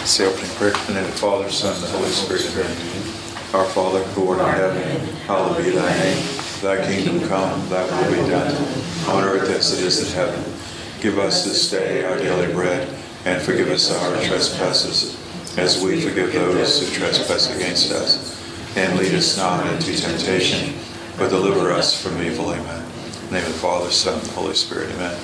It's the opening prayer. In the name of the Father, Son, and the Holy Spirit. Amen. Our Father, who art in heaven, hallowed be thy name. Thy kingdom come, thy will be done, on earth as it is in heaven. Give us this day our daily bread, and forgive us our trespasses, as we forgive those who trespass against us. And lead us not into temptation, but deliver us from evil. Amen. In the name of the Father, Son, and the Holy Spirit. Amen.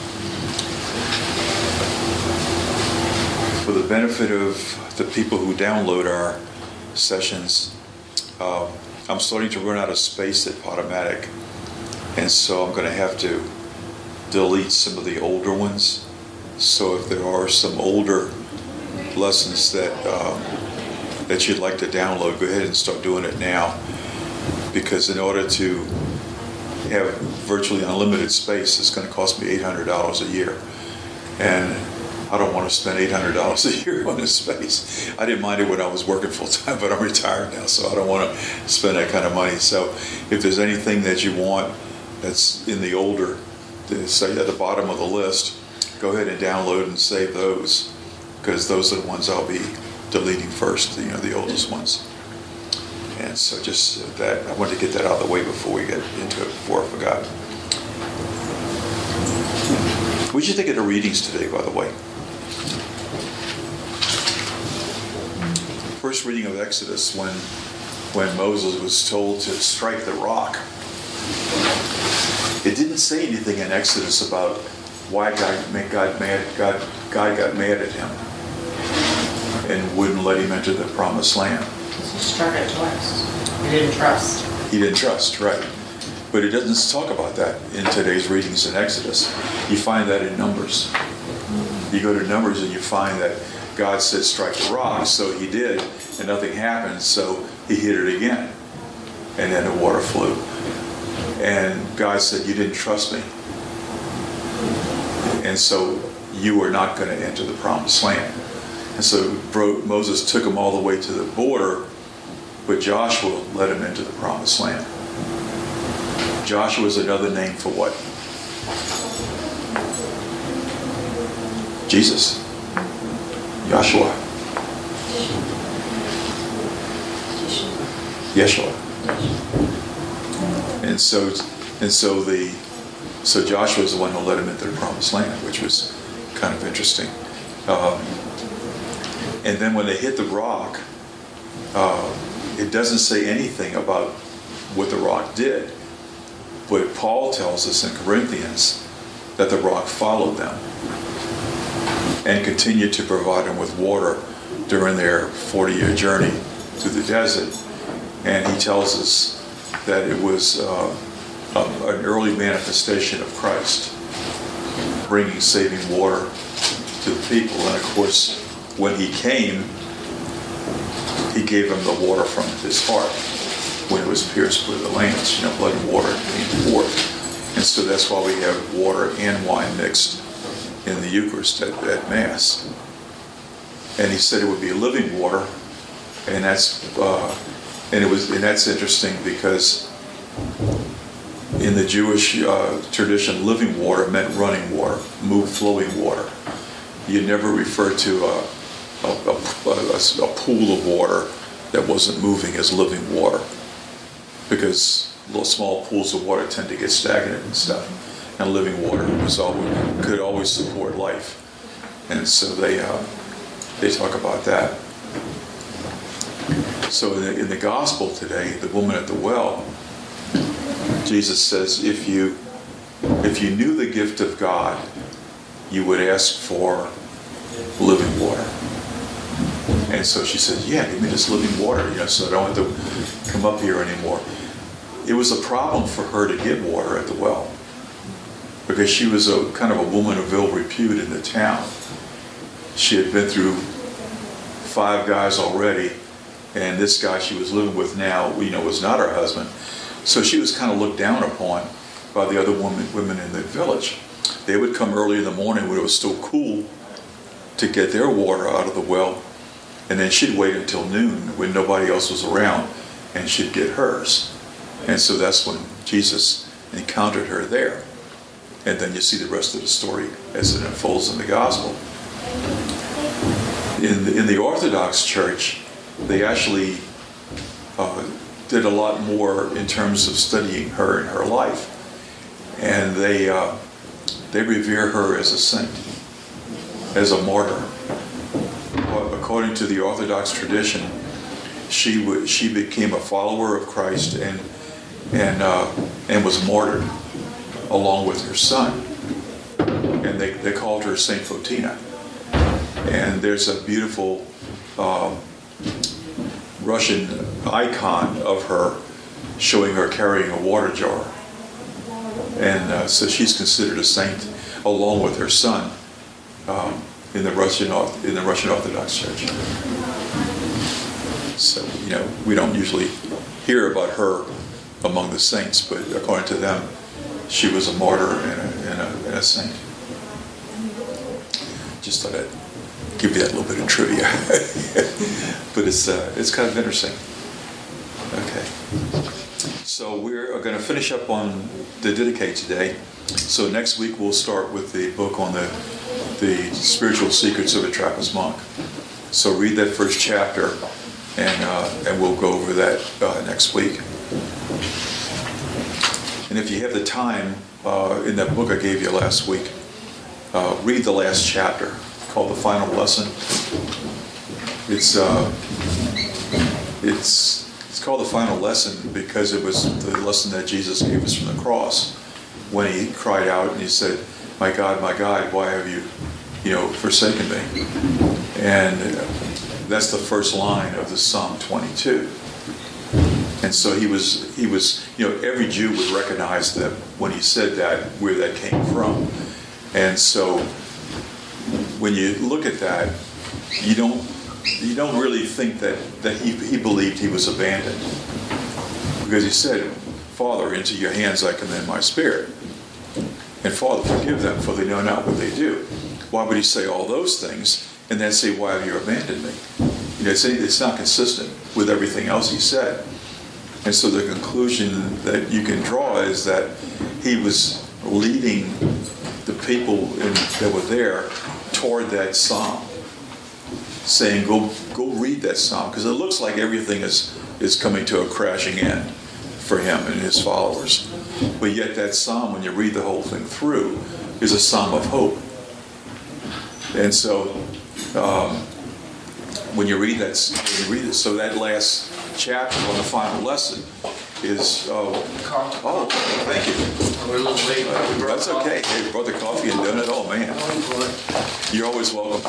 For the benefit of the people who download our sessions, I'm starting to run out of space at Podomatic, and so I'm going to have to delete some of the older ones. So if there are some older lessons that you'd like to download, go ahead and start doing it now, because in order to have virtually unlimited space, it's going to cost me $800 a year, and I don't want to spend $800 a year on this space. I didn't mind it when I was working full-time, but I'm retired now, so I don't want to spend that kind of money. So if there's anything that you want that's in the older, say at the bottom of the list, go ahead and download and save those, because those are the ones I'll be deleting first, the oldest ones. And so just that, I wanted to get that out of the way before we get into it, before I forgot. What did you think of the readings today, by the way? First reading of Exodus, when Moses was told to strike the rock. It didn't say anything in Exodus about why God got mad at him and wouldn't let him enter the promised land. He struck it twice. He didn't trust. He didn't trust, right. But it doesn't talk about that in today's readings in Exodus. You find that in Numbers. You go to Numbers and you find that God said strike the rock, so he did, and nothing happened, so he hit it again. And then the water flew. And God said, you didn't trust me. And so you are not going to enter the promised land. And so Moses took him all the way to the border, but Joshua let him into the promised land. Joshua is another name for what? Jesus. Joshua. Yeshua. And so Joshua is the one who led him into the promised land, which was kind of interesting. And then when they hit the rock, it doesn't say anything about what the rock did. But Paul tells us in Corinthians that the rock followed them and continued to provide them with water during their 40-year journey through the desert. And he tells us that it was an early manifestation of Christ, bringing saving water to the people. And of course, when he came, he gave them the water from his heart when it was pierced with the lance, blood and water being poured. And so that's why we have water and wine mixed in the Eucharist at Mass. And he said it would be living water, and that's interesting because in the Jewish tradition, living water meant running water, flowing water. You never refer to a pool of water that wasn't moving as living water, because little small pools of water tend to get stagnant and stuff. And living water could always support life. And so they talk about that. So in the gospel today, the woman at the well, Jesus says, if you knew the gift of God, you would ask for living water. And so she said, yeah, give me this living water, so I don't have to come up here anymore. It was a problem for her to get water at the well, because she was a kind of a woman of ill repute in the town. She had been through 5 guys already, and this guy she was living with now, was not her husband. So she was kind of looked down upon by the other women in the village. They would come early in the morning when it was still cool to get their water out of the well, and then she'd wait until noon when nobody else was around, and she'd get hers. And so that's when Jesus encountered her there. And then you see the rest of the story as it unfolds in the gospel. In the Orthodox Church, they actually did a lot more in terms of studying her and her life, and they revere her as a saint, as a martyr. According to the Orthodox tradition, she became a follower of Christ and was martyred along with her son, and they called her Saint Photina. And there's a beautiful Russian icon of her showing her carrying a water jar, and so she's considered a saint along with her son in the Russian Orthodox Church. So we don't usually hear about her among the saints, but according to them, she was a martyr and a saint. Just thought I'd give you that little bit of trivia. But it's kind of interesting. Okay. So we're going to finish up on the Didache today. So next week we'll start with the book on the spiritual secrets of a Trappist monk. So read that first chapter, and we'll go over that next week. And if you have the time, in that book I gave you last week, read the last chapter called The Final Lesson. It's called The Final Lesson because it was the lesson that Jesus gave us from the cross when he cried out and he said, my God, why have you forsaken me?" And that's the first line of the Psalm 22. And so he was, every Jew would recognize that when he said that, where that came from. And so when you look at that, you don't really think that he believed he was abandoned. Because he said, "Father, into your hands I commend my spirit. And Father, forgive them, for they know not what they do." Why would he say all those things and then say, "Why have you abandoned me?" It's not consistent with everything else he said. And so the conclusion that you can draw is that he was leading the people that were there toward that psalm, saying, go read that psalm, because it looks like everything is coming to a crashing end for him and his followers. But yet that psalm, when you read the whole thing through, is a psalm of hope. And so when you read it, so that last chapter on the final lesson is thank you. We're a little late. That's okay. Hey, we brought the coffee and done it all, man. You're always welcome.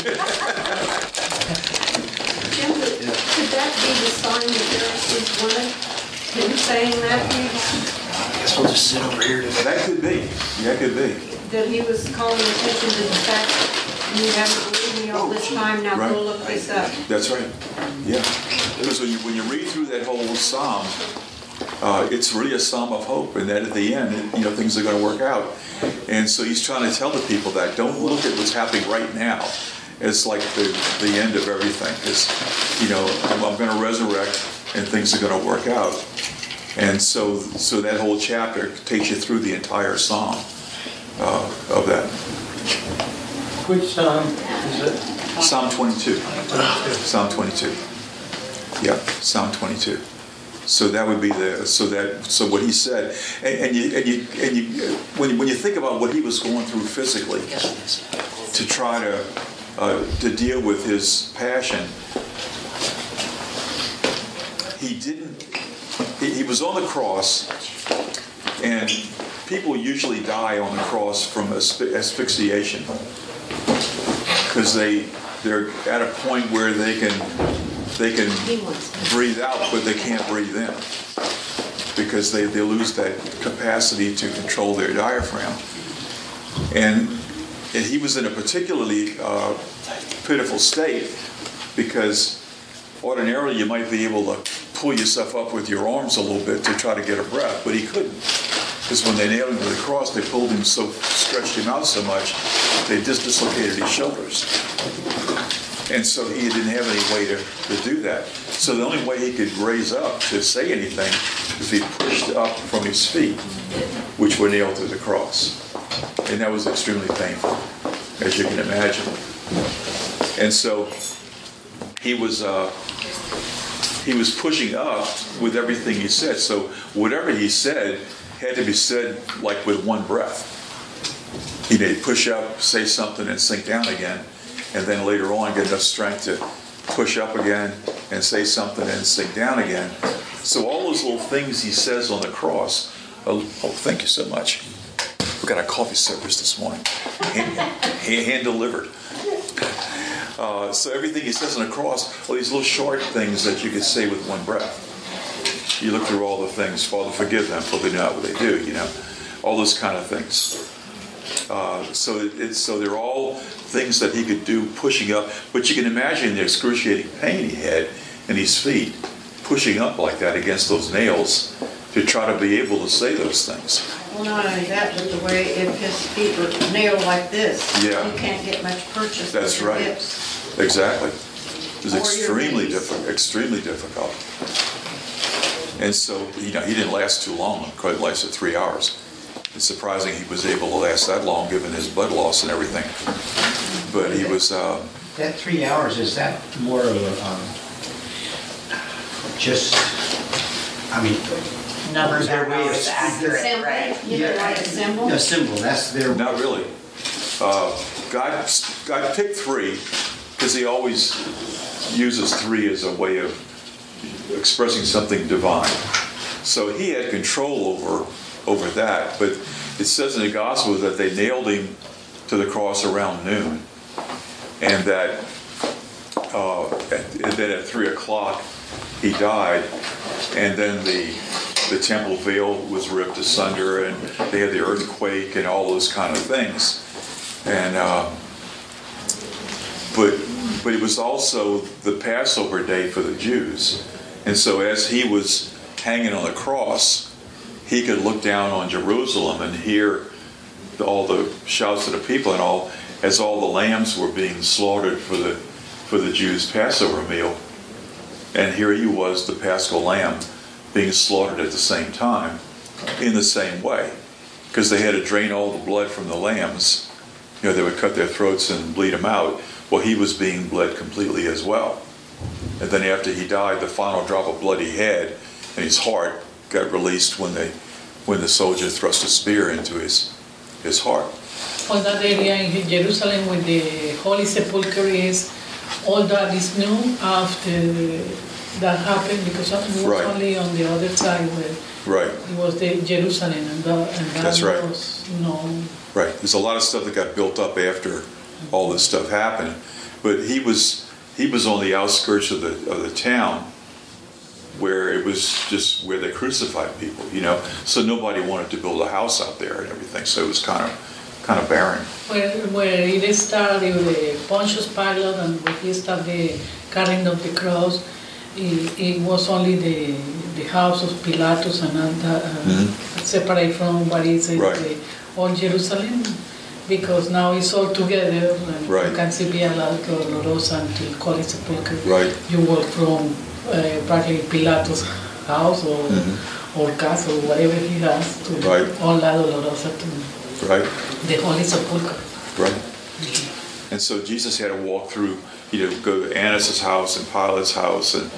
Jim, could that be the sign the Pharisees wanted? Him saying that? I guess we'll just sit over here today. That could be. Yeah, it could be. That he was calling attention to the fact that you haven't believed me all this time, now Right. go look this up. That's right. Yeah. Because when you read through that whole psalm, it's really a psalm of hope, and that at the end, things are going to work out. And so he's trying to tell the people that don't look at what's happening right now as like the end of everything. It's, I'm going to resurrect, and things are going to work out. And so that whole chapter takes you through the entire psalm of that. Which psalm is it? Psalm 22. Psalm 22. Yeah, Psalm 22. So that would be so what he said, and when you think about what he was going through physically to try to deal with his passion, he was on the cross, and people usually die on the cross from asphyxiation because they're at a point where they can breathe out, but they can't breathe in because they lose that capacity to control their diaphragm. And he was in a particularly pitiful state because ordinarily you might be able to pull yourself up with your arms a little bit to try to get a breath, but he couldn't. Because when they nailed him to the cross, they pulled him stretched him out so much, they just dislocated his shoulders. And so he didn't have any way to do that. So the only way he could raise up to say anything is he pushed up from his feet, which were nailed to the cross. And that was extremely painful, as you can imagine. And so he was pushing up with everything he said. So whatever he said had to be said like with one breath. He'd push up, say something, and sink down again, and then later on get enough strength to push up again and say something and sink down again. So all those little things he says on the cross. Oh, thank you so much. We got our coffee service this morning, hand delivered. So everything he says on the cross, all these little short things that you could say with one breath. You look through all the things. Father, forgive them, for they know not what they do. All those kind of things. So they're all things that he could do pushing up. But you can imagine the excruciating pain he had in his feet, pushing up like that against those nails to try to be able to say those things. Well, not only that, but the way if his feet were nailed like this, Yeah. you can't get much purchase That's with your right. hips. Exactly. It was Or your extremely knees. difficult. Extremely difficult. And so, he didn't last too long. It lasted 3 hours. It's surprising he was able to last that long, given his blood loss and everything. But he was. That 3 hours, is that more of a, Numbers their aren't way of always accurate, Symbol? right? You mean like a symbol? a symbol, that's their... Not really. God picked 3 because he always uses 3 as a way of expressing something divine. So he had control over that. But it says in the Gospel that they nailed him to the cross around noon, and that at 3 o'clock he died, and then the temple veil was ripped asunder, and they had the earthquake and all those kind of things. And but it was also the Passover day for the Jews, and so as he was hanging on the cross, he could look down on Jerusalem and hear all the shouts of the people and all as all the lambs were being slaughtered for the Jews' Passover meal. And here he was, the Paschal lamb, being slaughtered at the same time, in the same way, because they had to drain all the blood from the lambs. They would cut their throats and bleed them out. Well, he was being bled completely as well. And then after he died, the final drop of blood he had in his heart got released when the soldier thrust a spear into his heart. All that area in Jerusalem with the Holy Sepulchre all that is new after that happened, because it was Right. only on the other side where Right. it was the Jerusalem and that That's right. was, Right. There's a lot of stuff that got built up after all this stuff happened, but he was on the outskirts of the town, where it was just where they crucified people, So nobody wanted to build a house out there and everything. So it was kind of barren. where it started with Pontius Pilate, and when he started the carrying of the cross, it was only the house of Pilatus and that, separate from what is Right. the all Jerusalem, because now it's all together, and Right. you can see Via Dolorosa until Holy Sepulchre. Right. You walk from practically Pilatus' house or castle, whatever he has, to Right. all La Dolorosa to Right. the Holy Sepulchre. Right. And so Jesus had to walk through, go to Annas' house and Pilate's house and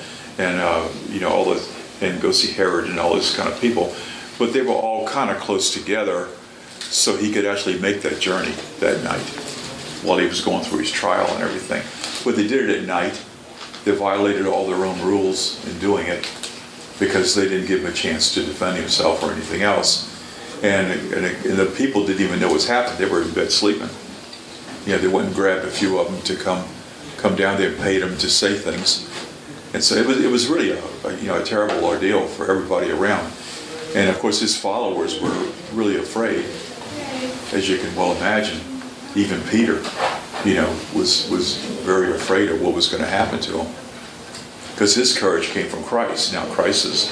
all the, and go see Herod and all those kind of people. But they were all kind of close together, so he could actually make that journey that night while he was going through his trial and everything. But they did it at night. They violated all their own rules in doing it because they didn't give him a chance to defend himself or anything else. And the people didn't even know what's happened. They were in bed sleeping. They went and grabbed a few of them to come down there and paid them to say things. And so it was really a terrible ordeal for everybody around. And of course his followers were really afraid, as you can well imagine. Even Peter, was very afraid of what was going to happen to him, because his courage came from Christ. Now Christ is,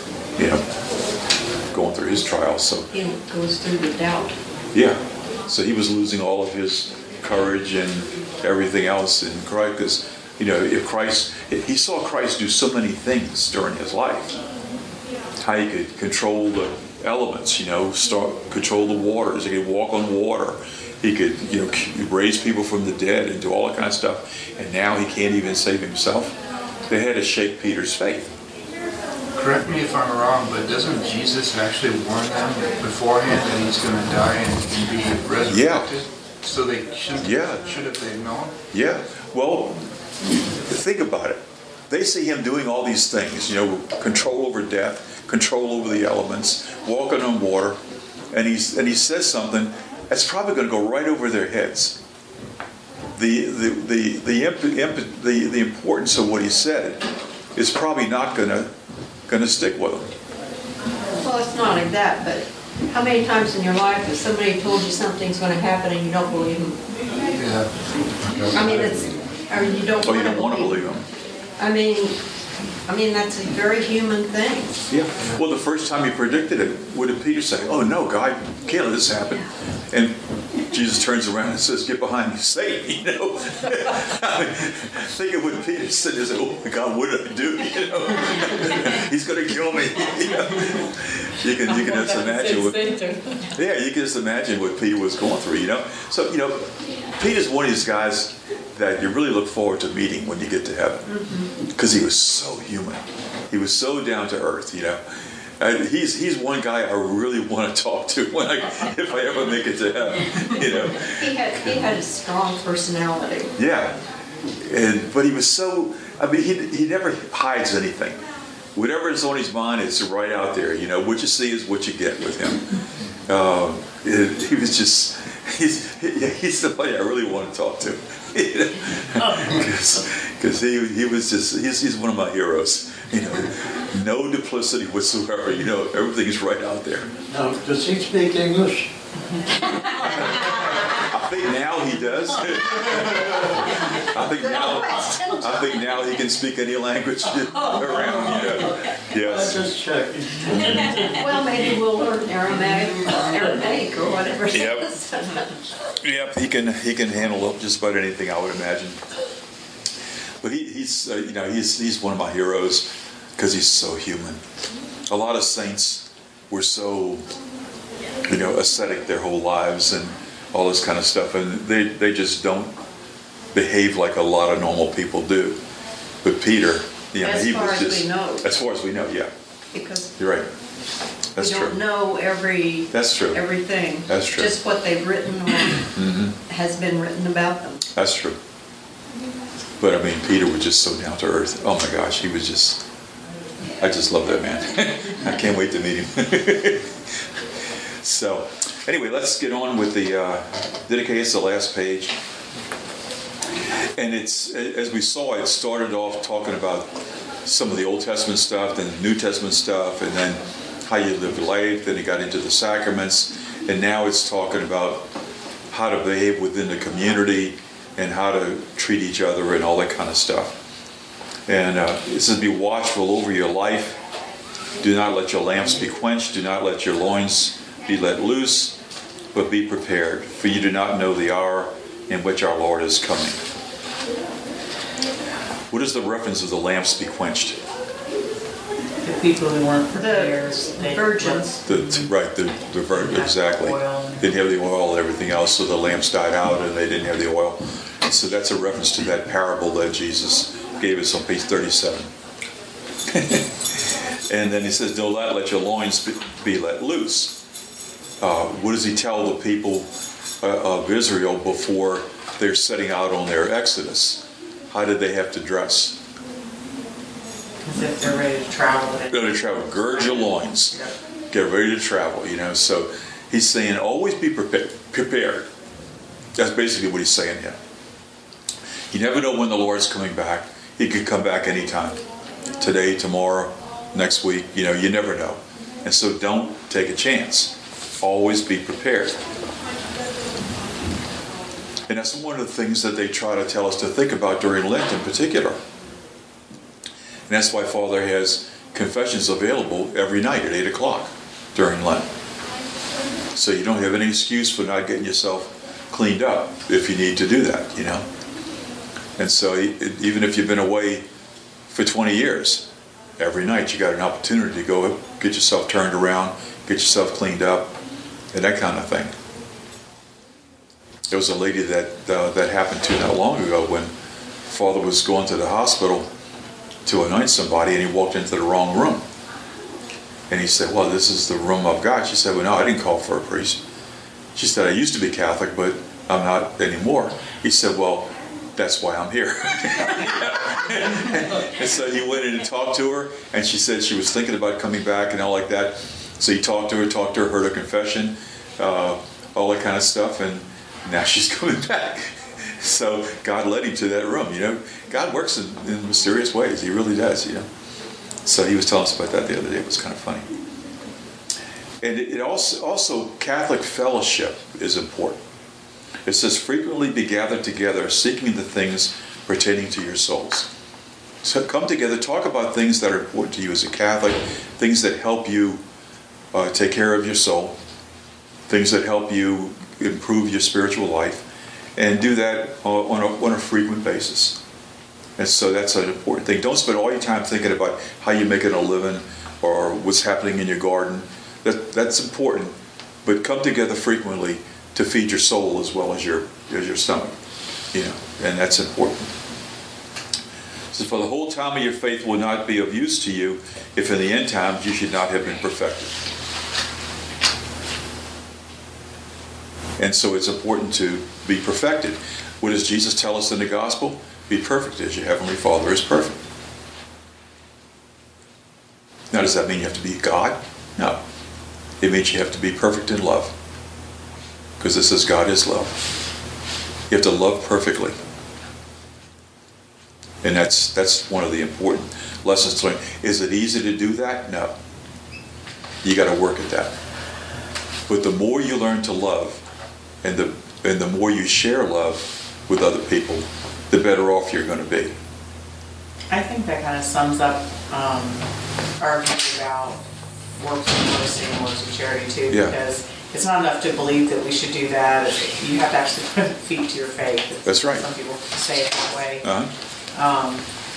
going through his trials. So He goes through the doubt. yeah, so he was losing all of his courage and everything else in Christ, because if he saw Christ do so many things during his life, how he could control the elements, control the waters, he could walk on water, He could, raise people from the dead and do all that kind of stuff. And now he can't even save himself. They had to shake Peter's faith. Correct me if I'm wrong, but doesn't Jesus actually warn them beforehand that he's going to die and be resurrected? Yeah. So they should have they known? Yeah. Well, think about it. They see him doing all these things, control over death, control over the elements, walking on water, and he says something that's probably going to go right over their heads. The importance of what he said is probably not going to stick with them. Well, it's not like that, but how many times in your life has somebody told you something's going to happen and you don't believe them? Yeah. I mean, or you don't Oh, you don't want to believe them. I mean, that's a very human thing. Yeah. Well, the first time he predicted it, what did Peter say? Oh, no, God, can't let this happen. And Jesus turns around and says, "Get behind me, Satan." I mean, think of what Peter said. He said, "Oh my God, what did I do?" He's going to kill me. You can just imagine what. Yeah, you can just imagine what Peter was going through. So Peter's one of these guys that you really look forward to meeting when you get to heaven, because he was so human. He was so down to earth. He's one guy I really want to talk to if I ever make it to heaven. He had a strong personality. Yeah, but he was so. I mean, he never hides anything. Whatever is on his mind is right out there. What you see is what you get with him. He was just. He's somebody I really want to talk to. Because he was just. He's one of my heroes. No duplicity whatsoever. Everything's right out there. Now, does he speak English? I think now he does. I think now he can speak any language around. Yes. I'm just checking. Well, maybe we'll learn Aramaic or whatever. Yep. Yep. He can handle just about anything, I would imagine. But he's one of my heroes because he's so human. A lot of saints were so ascetic their whole lives and all this kind of stuff, and they just don't behave like a lot of normal people do. But Peter, as far as we know, yeah. Because You're right. That's we true. don't know everything. That's true. Just what they've written or has been written about them. That's true. But I mean, Peter was just so down to earth. Oh my gosh, he was just. I just love that man. I can't wait to meet him. So, anyway, let's get on with the Didache. It's the last page. And it's, as we saw, it started off talking about some of the Old Testament stuff, then the New Testament stuff, and then how you live life. Then it got into the sacraments. And now it's talking about how to behave within the community and how to treat each other and all that kind of stuff. And it says, be watchful over your life. Do not let your lamps be quenched. Do not let your loins be let loose, but be prepared, for you do not know the hour in which our Lord is coming. What is the reference of the lamps be quenched? The people who weren't prepared. The virgins. The virgin, exactly. Didn't have the oil and everything else, so the lamps died out and they didn't have the oil. So that's a reference to that parable that Jesus gave us on page 37. And then he says, do not let your loins be let loose. What does he tell the people of Israel before they're setting out on their exodus? How did they have to dress? As if they're ready to travel. Ready to travel. Gird your loins. Get ready to travel, So he's saying, always be prepared. That's basically what he's saying here. You never know when the Lord's coming back. He could come back anytime. Today, tomorrow, next week. You never know. And so don't take a chance. Always be prepared. And that's one of the things that they try to tell us to think about during Lent in particular. And that's why Father has confessions available every night at 8 o'clock during Lent. So you don't have any excuse for not getting yourself cleaned up if you need to do that, And so even if you've been away for 20 years, every night you got an opportunity to go get yourself turned around, get yourself cleaned up, and that kind of thing. There was a lady that happened to not long ago when father was going to the hospital to anoint somebody, and he walked into the wrong room. And he said, well, this is the room of God. She said, well, no, I didn't call for a priest. She said, I used to be Catholic, but I'm not anymore. He said, well, that's why I'm here. And so he went in and talked to her, and she said she was thinking about coming back and all like that. So he talked to her, heard her confession, all that kind of stuff, and now she's coming back. So God led him to that room. God works in mysterious ways. He really does. So he was telling us about that the other day. It was kind of funny. And it also Catholic fellowship is important. It says, frequently be gathered together, seeking the things pertaining to your souls. So come together, talk about things that are important to you as a Catholic, things that help you take care of your soul, things that help you improve your spiritual life, and do that on a frequent basis. And so that's an important thing. Don't spend all your time thinking about how you're making a living or what's happening in your garden. That's important, but come together frequently to feed your soul as well as your stomach, and that's important. So for the whole time of your faith will not be of use to you if in the end times you should not have been perfected. And so it's important to be perfected. What does Jesus tell us in the gospel? Be perfect as your heavenly Father is perfect. Now, does that mean you have to be God? No. It means you have to be perfect in love. Because this is God is love. You have to love perfectly. And that's one of the important lessons to learn. Is it easy to do that? No. You got to work at that. But the more you learn to love, and the more you share love with other people, the better off you're going to be. I think that kind of sums up our view about works of mercy and works of charity too, Yeah. because it's not enough to believe that we should do that. You have to actually put feet to your faith. That's right. Some people say it that way. Uh-huh.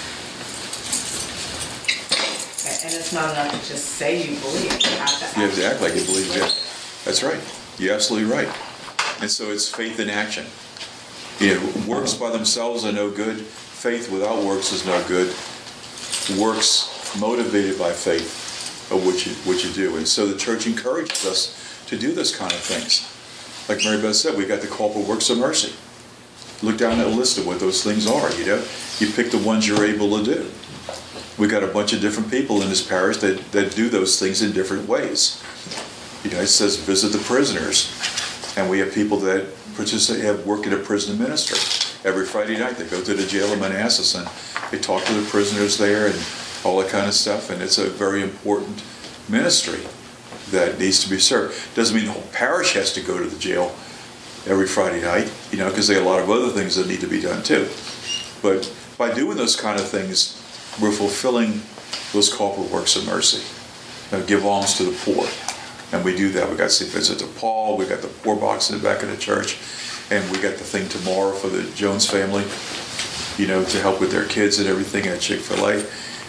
And it's not enough to just say you believe. You have to act like you believe. Yeah. That's right. You're absolutely right. And so it's faith in action. Works by themselves are no good. Faith without works is no good. Works motivated by faith are what you do. And so the church encourages us to do this kind of things. Like Mary Beth said, we got the call for works of mercy. Look down that list of what those things are. You pick the ones you're able to do. We got a bunch of different people in this parish that do those things in different ways. It says visit the prisoners, and we have people that work in a prison ministry. Every Friday night they go to the jail in Manassas and they talk to the prisoners there and all that kind of stuff. And it's a very important ministry that needs to be served. Doesn't mean the whole parish has to go to the jail every Friday night, because there are a lot of other things that need to be done too. But by doing those kind of things, we're fulfilling those corporate works of mercy. Give alms to the poor. And we do that. We got St. Vincent de Paul. We got the poor box in the back of the church. And we got the thing tomorrow for the Jones family, to help with their kids and everything at Chick-fil-A.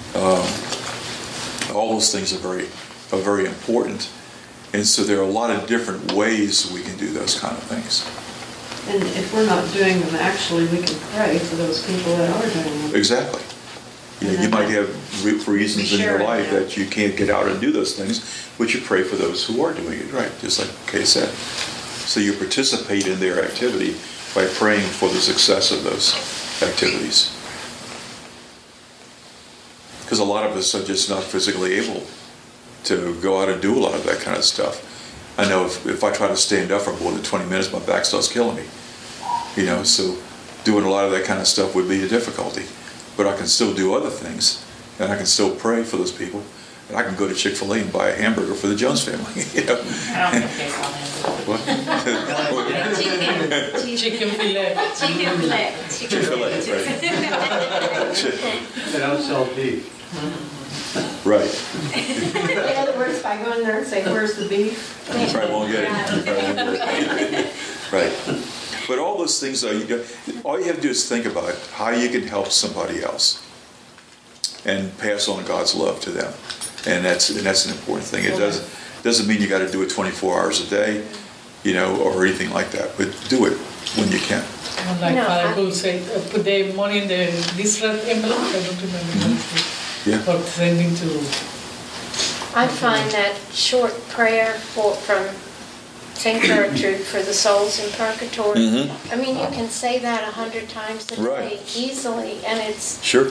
All those things are very important. And so there are a lot of different ways we can do those kind of things. And if we're not doing them, actually, we can pray for those people that are doing them. Exactly. You might have reasons in your life that you can't get out and do those things, but you pray for those who are doing it, right? Just like Kay said. So you participate in their activity by praying for the success of those activities. Because a lot of us are just not physically able to go out and do a lot of that kind of stuff. I know if I try to stand up for more than 20 minutes, my back starts killing me. So doing a lot of that kind of stuff would be a difficulty. But I can still do other things, and I can still pray for those people, and I can go to Chick-fil-A and buy a hamburger for the Jones family. I don't think they call him. Chicken fillet. Chicken fillet. Chick-fil-A, right. They don't sell beef. Right. In other words, by going there and saying, where's the beef? You probably won't get it. Right. But all those things, all you have to do is think about how you can help somebody else and pass on God's love to them. And that's an important thing. It doesn't mean you got to do it 24 hours a day, or anything like that. But do it when you can. Like No, Father I- Bull said, put the money in this red envelope, I don't remember what it is. Yeah. For sending to, I find that short prayer from St. Gertrude for the souls in purgatory. I mean, you can say that 100 times a day Right. easily, and Sure.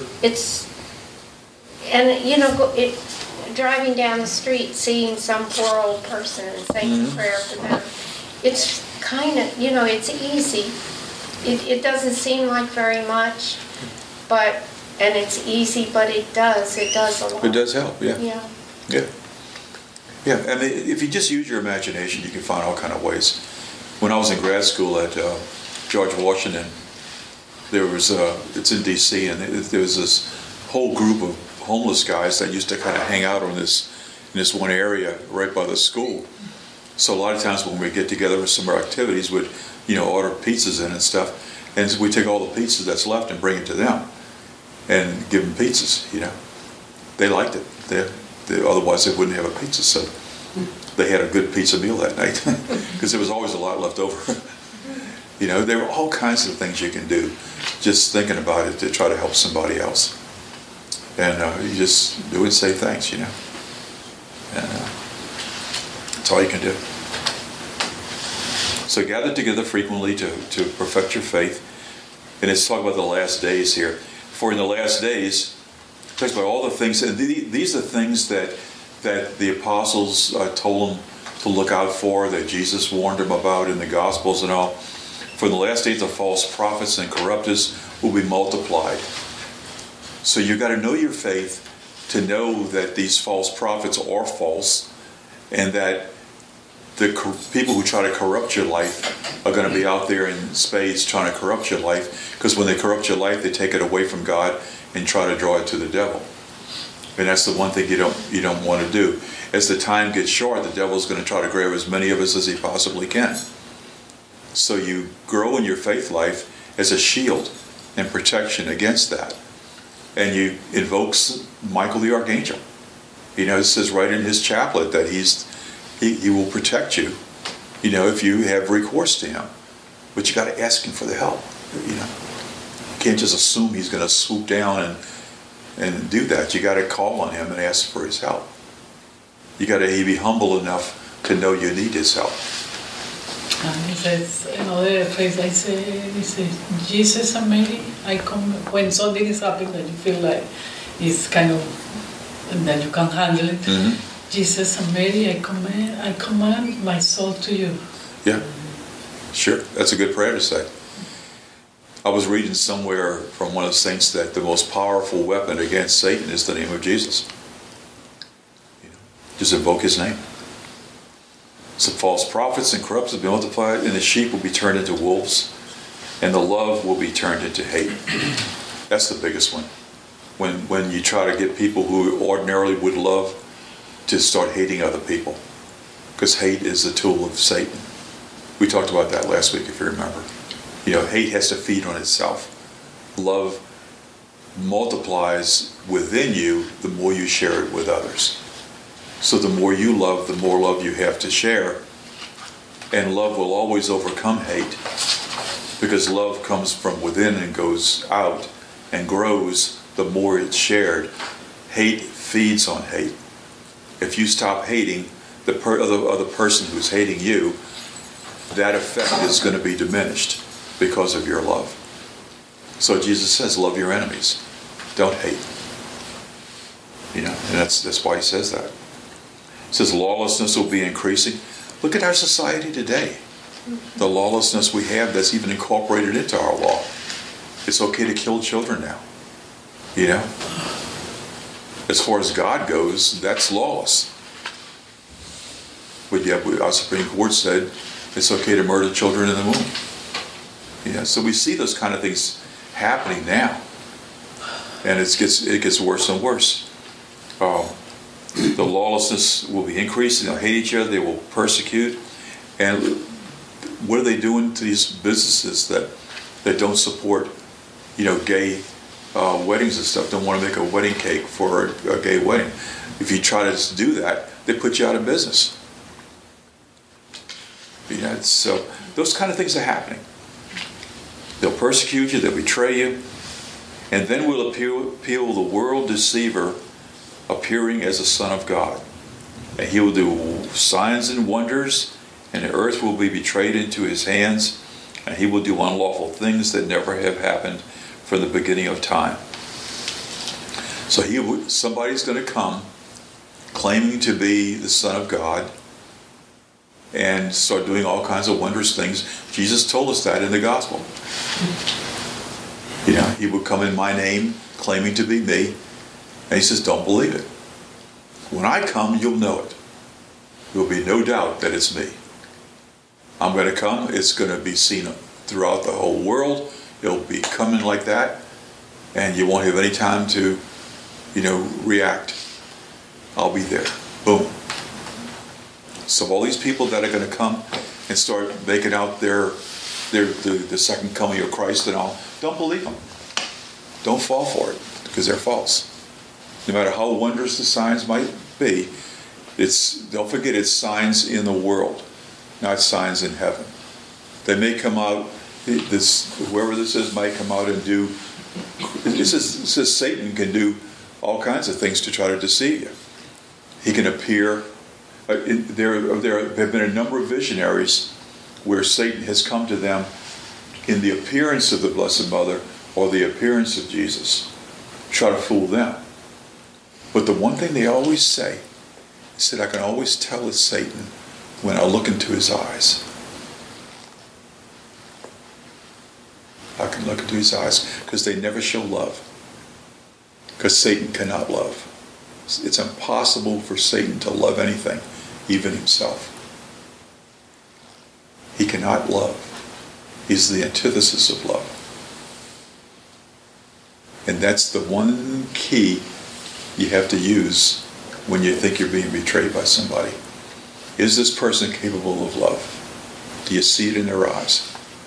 driving down the street, seeing some poor old person and saying a prayer for them. It's kind of, it's easy. It doesn't seem like very much, and it's easy, but it does a lot. It does help, yeah. Yeah. Yeah. Yeah, and if you just use your imagination, you can find all kind of ways. When I was in grad school at George Washington, there was, it's in D.C., and there was this whole group of homeless guys that used to kind of hang out in this one area right by the school. So a lot of times when we get together with some of our activities, we'd, order pizzas in and stuff, and we take all the pizzas that's left and bring it to them and give them pizzas, They liked it. Otherwise they wouldn't have a pizza, so they had a good pizza meal that night because there was always a lot left over. There were all kinds of things you can do just thinking about it to try to help somebody else. And you just do it and say thanks, And that's all you can do. So gather together frequently to perfect your faith. And it's talking about the last days here. For in the last days, it talks about all the things, and these are things that the apostles told them to look out for, that Jesus warned them about in the Gospels and all. For in the last days, the false prophets and corrupters will be multiplied. So you've got to know your faith to know that these false prophets are false, and that the people who try to corrupt your life are going to be out there in spades trying to corrupt your life, because when they corrupt your life, they take it away from God and try to draw it to the devil. And that's the one thing you don't want to do. As the time gets short, the devil's going to try to grab as many of us as he possibly can. So you grow in your faith life as a shield and protection against that. And you invoke Michael the Archangel. It says right in his chaplet that he will protect you, if you have recourse to him. But you got to ask him for the help, You can't just assume he's going to swoop down and do that. You got to call on him and ask for his help. You got to be humble enough to know you need his help. he says, another phrase, he says, Jesus and Mary, I come, when something is happening that you feel like it's kind of, that you can't handle it. Jesus and Mary, I command my soul to you. Yeah, sure. That's a good prayer to say. I was reading somewhere from one of the saints that the most powerful weapon against Satan is the name of Jesus. Just invoke his name. So false prophets and corrupts will be multiplied, and the sheep will be turned into wolves, and the love will be turned into hate. That's the biggest one. When you try to get people who ordinarily would love to start hating other people, because hate is the tool of Satan. We talked about that last week, if you remember. Hate has to feed on itself. Love multiplies within you the more you share it with others. So the more you love, the more love you have to share. And love will always overcome hate, because love comes from within and goes out and grows the more it's shared. Hate feeds on hate. If you stop hating the other person who's hating you, that effect is going to be diminished because of your love. So Jesus says, love your enemies. Don't hate. And that's why he says that. He says lawlessness will be increasing. Look at our society today. The lawlessness we have that's even incorporated into our law. It's okay to kill children now. As far as God goes, that's lawless. But yet our Supreme Court said it's okay to murder children in the womb. So we see those kind of things happening now. And it gets worse and worse. The lawlessness will be increasing. They'll hate each other. They will persecute. And what are they doing to these businesses that don't support, gay weddings and stuff? Don't want to make a wedding cake for a gay wedding. If you try to do that, they put you out of business. So those kind of things are happening. They'll persecute you, they'll betray you, and then will appeal the world deceiver appearing as a son of God. And he will do signs and wonders, and the earth will be betrayed into his hands, and he will do unlawful things that never have happened from the beginning of time. So somebody's going to come claiming to be the Son of God and start doing all kinds of wondrous things. Jesus told us that in the gospel. He would come in my name, claiming to be me, and he says, don't believe it. When I come, you'll know it. There will be no doubt that it's me. I'm going to come. It's going to be seen throughout the whole world. It'll be coming like that, and you won't have any time to, react. I'll be there. Boom. So all these people that are going to come and start making out the second coming of Christ and all, don't believe them. Don't fall for it, because they're false. No matter how wondrous the signs might be, don't forget it's signs in the world, not signs in heaven. They may come out, whoever this is might come out and do, it says Satan can do all kinds of things to try to deceive you. He can appear, there have been a number of visionaries where Satan has come to them in the appearance of the Blessed Mother or the appearance of Jesus, try to fool them. But the one thing they always say, he said, I can always tell it's Satan when I look into his eyes. I can look into his eyes, because they never show love. Because Satan cannot love. It's impossible for Satan to love anything, even himself. He cannot love. He's the antithesis of love. And that's the one key you have to use when you think you're being betrayed by somebody. Is this person capable of love? Do you see it in their eyes?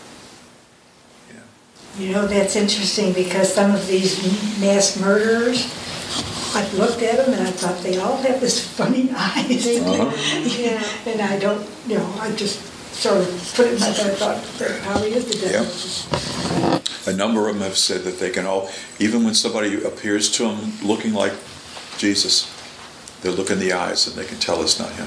That's interesting, because some of these mass murderers, I've looked at them and I thought they all have this funny eyes. And I don't, I just sort of put it in my head, thought, that probably is the devil. Yep. A number of them have said that they can all, even when somebody appears to them looking like Jesus, they look in the eyes and they can tell it's not him.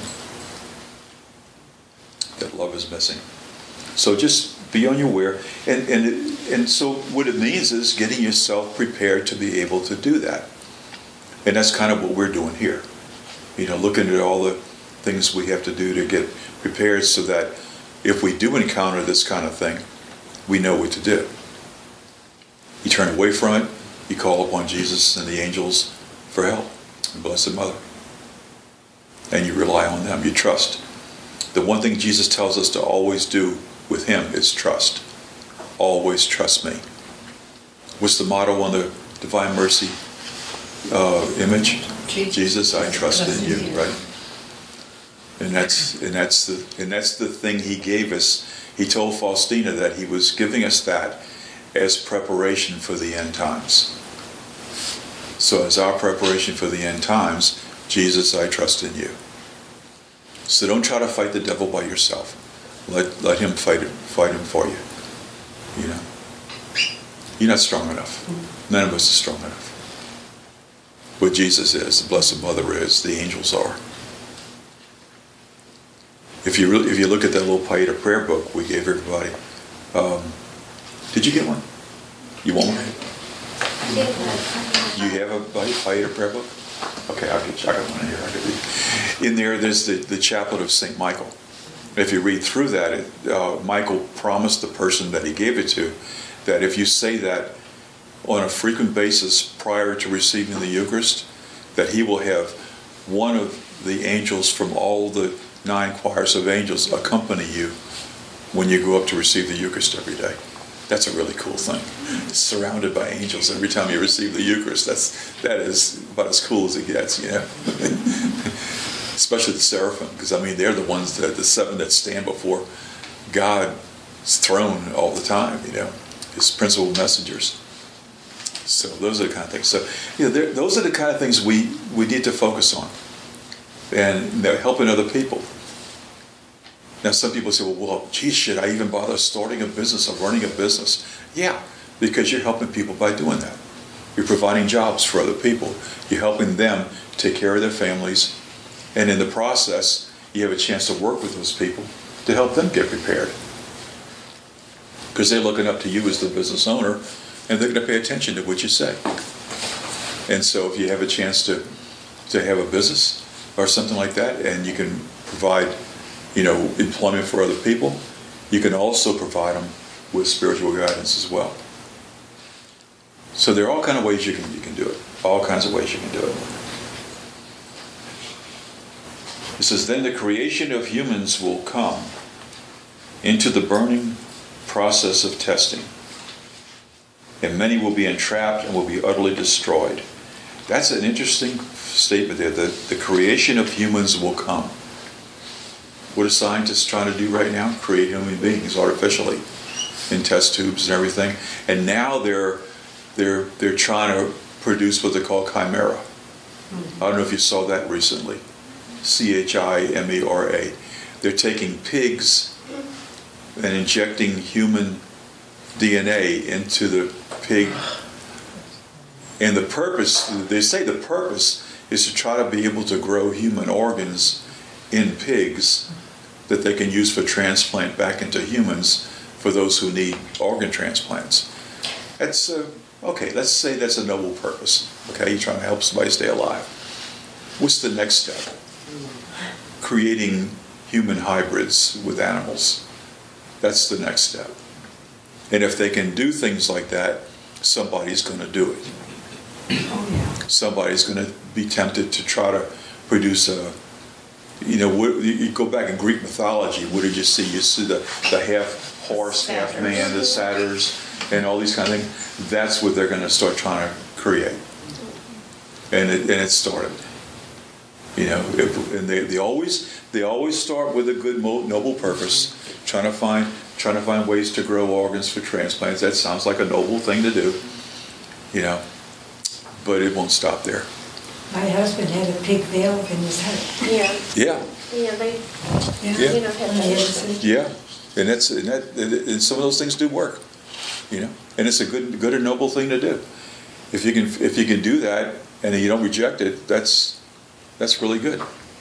That love is missing. So just be on your aware. And so what it means is getting yourself prepared to be able to do that. And that's kind of what we're doing here. Looking at all the things we have to do to get prepared so that if we do encounter this kind of thing, we know what to do. You turn away from it, you call upon Jesus and the angels for help, the Blessed Mother. And you rely on them, you trust. The one thing Jesus tells us to always do with him is trust. Always trust me. What's the motto on the Divine Mercy image? Jesus, I trust in you, right? And that's the thing he gave us. He told Faustina that he was giving us that as preparation for the end times. So as our preparation for the end times, Jesus, I trust in you. So don't try to fight the devil by yourself. Let him fight him for you. You're not strong enough. None of us are strong enough. What Jesus is, the Blessed Mother is, the angels are. If you look at that little Pieta prayer book we gave everybody, did you get one? You want one? You have a Pieta prayer book? Okay, I got one here. I could read. In there, there's the Chaplet of St. Michael. If you read through that, Michael promised the person that he gave it to that if you say that on a frequent basis prior to receiving the Eucharist, that he will have one of the angels from all the 9 choirs of angels accompany you when you go up to receive the Eucharist every day. That's a really cool thing. It's surrounded by angels every time you receive the Eucharist. That is about as cool as it gets, Especially the seraphim, because they're the ones the 7 that stand before God's throne all the time, His principal messengers. So those are the kind of things. So those are the kind of things we need to focus on, and they're helping other people. Now, some people say, well, geez, should I even bother starting a business or running a business? Yeah, because you're helping people by doing that. You're providing jobs for other people. You're helping them take care of their families. And in the process, you have a chance to work with those people to help them get prepared. Because they're looking up to you as the business owner, and they're going to pay attention to what you say. And so if you have a chance to have a business or something like that, and you can provide, employment for other people, you can also provide them with spiritual guidance as well. So there are all kinds of ways you can do it. All kinds of ways you can do it. It says, then the creation of humans will come into the burning process of testing, and many will be entrapped and will be utterly destroyed. That's an interesting statement there. The creation of humans will come. What are scientists trying to do right now? Create human beings artificially in test tubes and everything. And now they're trying to produce what they call chimera. I don't know if you saw that recently. CHIMERA. They're taking pigs and injecting human DNA into the pig. And the purpose, they say the purpose is to try to be able to grow human organs in pigs that they can use for transplant back into humans for those who need organ transplants. That's, okay, let's say that's a noble purpose. Okay, you're trying to help somebody stay alive. What's the next step? Creating human hybrids with animals. That's the next step. And if they can do things like that, somebody's going to do it. Oh, yeah. Somebody's going to be tempted to try to produce a, you go back in Greek mythology, what did you see? You see the half horse, half man, the satyrs, and all these kind of things. That's what they're going to start trying to create. And it started. And they always start with a good, noble purpose, trying to find ways to grow organs for transplants. That sounds like a noble thing to do, but it won't stop there. My husband had a pig valve in his head. Yeah. They Yeah. have that. Yeah, and some of those things do work, and it's a good and noble thing to do. If you can do that and you don't reject it, that's really good.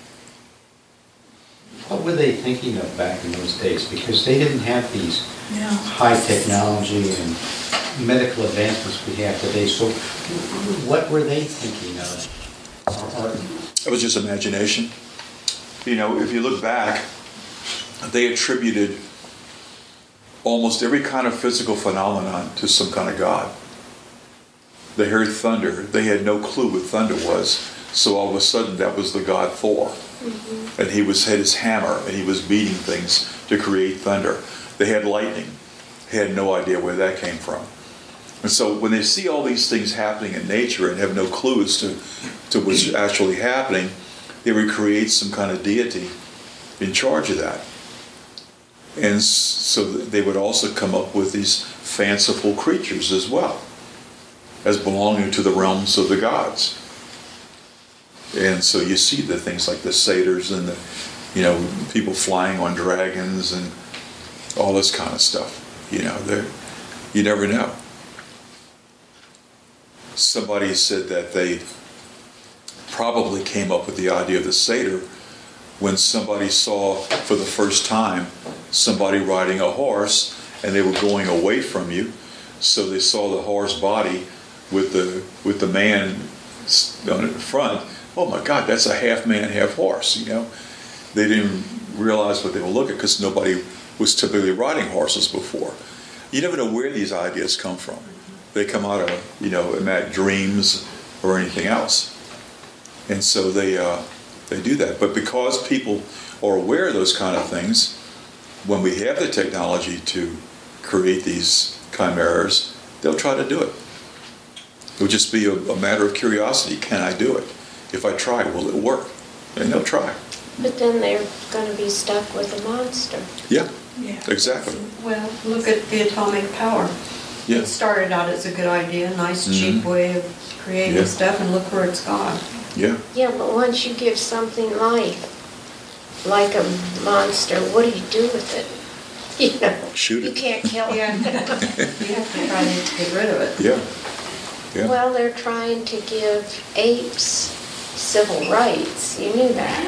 What were they thinking of back in those days? Because they didn't have these Yeah. high technology and medical advancements we have today. So what were they thinking of? It was just imagination. If you look back, they attributed almost every kind of physical phenomenon to some kind of god. They heard thunder. They had no clue what thunder was. So all of a sudden, that was the god Thor. Mm-hmm. And he had his hammer, and he was beating things to create thunder. They had lightning. They had no idea where that came from. And so when they see all these things happening in nature and have no clue as to what's actually happening, they would create some kind of deity in charge of that. And so they would also come up with these fanciful creatures as well, as belonging to the realms of the gods. And so you see the things like the satyrs and the, people flying on dragons and all this kind of stuff. You never know. Somebody said that they probably came up with the idea of the satyr when somebody saw for the first time somebody riding a horse and they were going away from you, so they saw the horse body with the man on the front. Oh my God, that's a half man, half horse. They didn't realize what they were looking at because nobody was typically riding horses before. You never know where these ideas come from. They come out of dreams or anything else. And so they do that. But because people are aware of those kind of things, when we have the technology to create these chimeras, they'll try to do it. It'll just be a matter of curiosity. Can I do it? If I try, will it work? And they'll try. But then they're going to be stuck with a monster. Yeah, Yeah. exactly. Well, look at the atomic power. Yeah. It started out as a good idea, nice cheap way of creating Yeah. stuff, and look where it's gone. Yeah. Yeah, but once you give something life, like a monster, what do you do with it? You know, Shoot it. you can't kill it. You have to try to get rid of it. Yeah. Yeah. Well, they're trying to give apes civil rights. You knew that.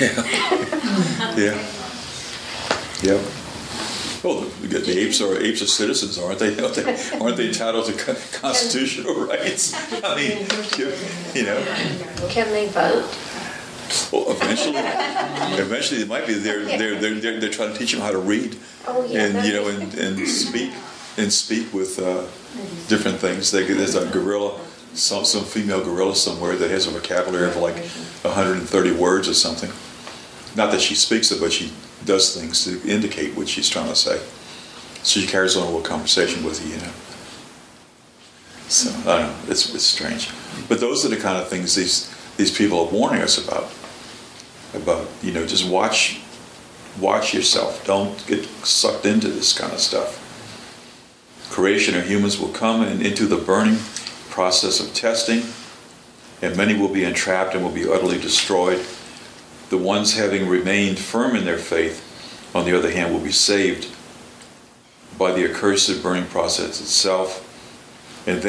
Yeah. Yeah. Well, the apes are citizens, aren't they? Aren't they entitled to constitutional rights? I mean, you know. Can they vote? Well, eventually, it might be. They're trying to teach them how to read, Oh, yeah, and you know, and speak with different things. There's a gorilla, some female gorilla somewhere that has a vocabulary of like 130 words or something. Not that she speaks it, but she does things to indicate what she's trying to say. So she carries on a little conversation with you, you know. So I don't know. It's strange, but those are the kind of things these people are warning us about. You know, just watch yourself. Don't get sucked into this kind of stuff. Creation or humans will come into the burning process of testing, and many will be entrapped and will be utterly destroyed. The ones having remained firm in their faith, on the other hand, will be saved by the accursed burning process itself. And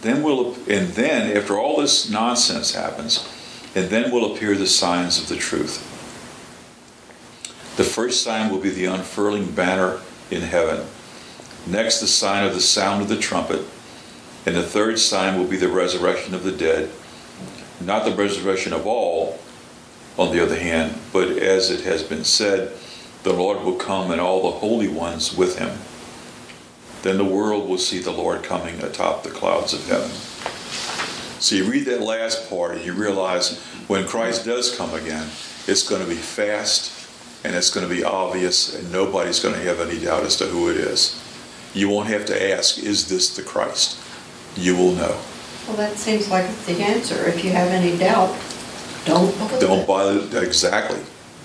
then after all this nonsense happens, and then will appear the signs of the truth. The first sign will be the unfurling banner in heaven. Next, the sign of the sound of the trumpet. And the third sign will be the resurrection of the dead. Not the resurrection of all, on the other hand, but as it has been said, the Lord will come and all the holy ones with him. Then the world will see the Lord coming atop the clouds of heaven. So you read that last part and you realize when Christ does come again, it's going to be fast and it's going to be obvious and nobody's going to have any doubt as to who it is. You won't have to ask, is this the Christ? You will know. Well, that seems like the answer. If you have any doubt, don't believe Don't it. buy it. Exactly.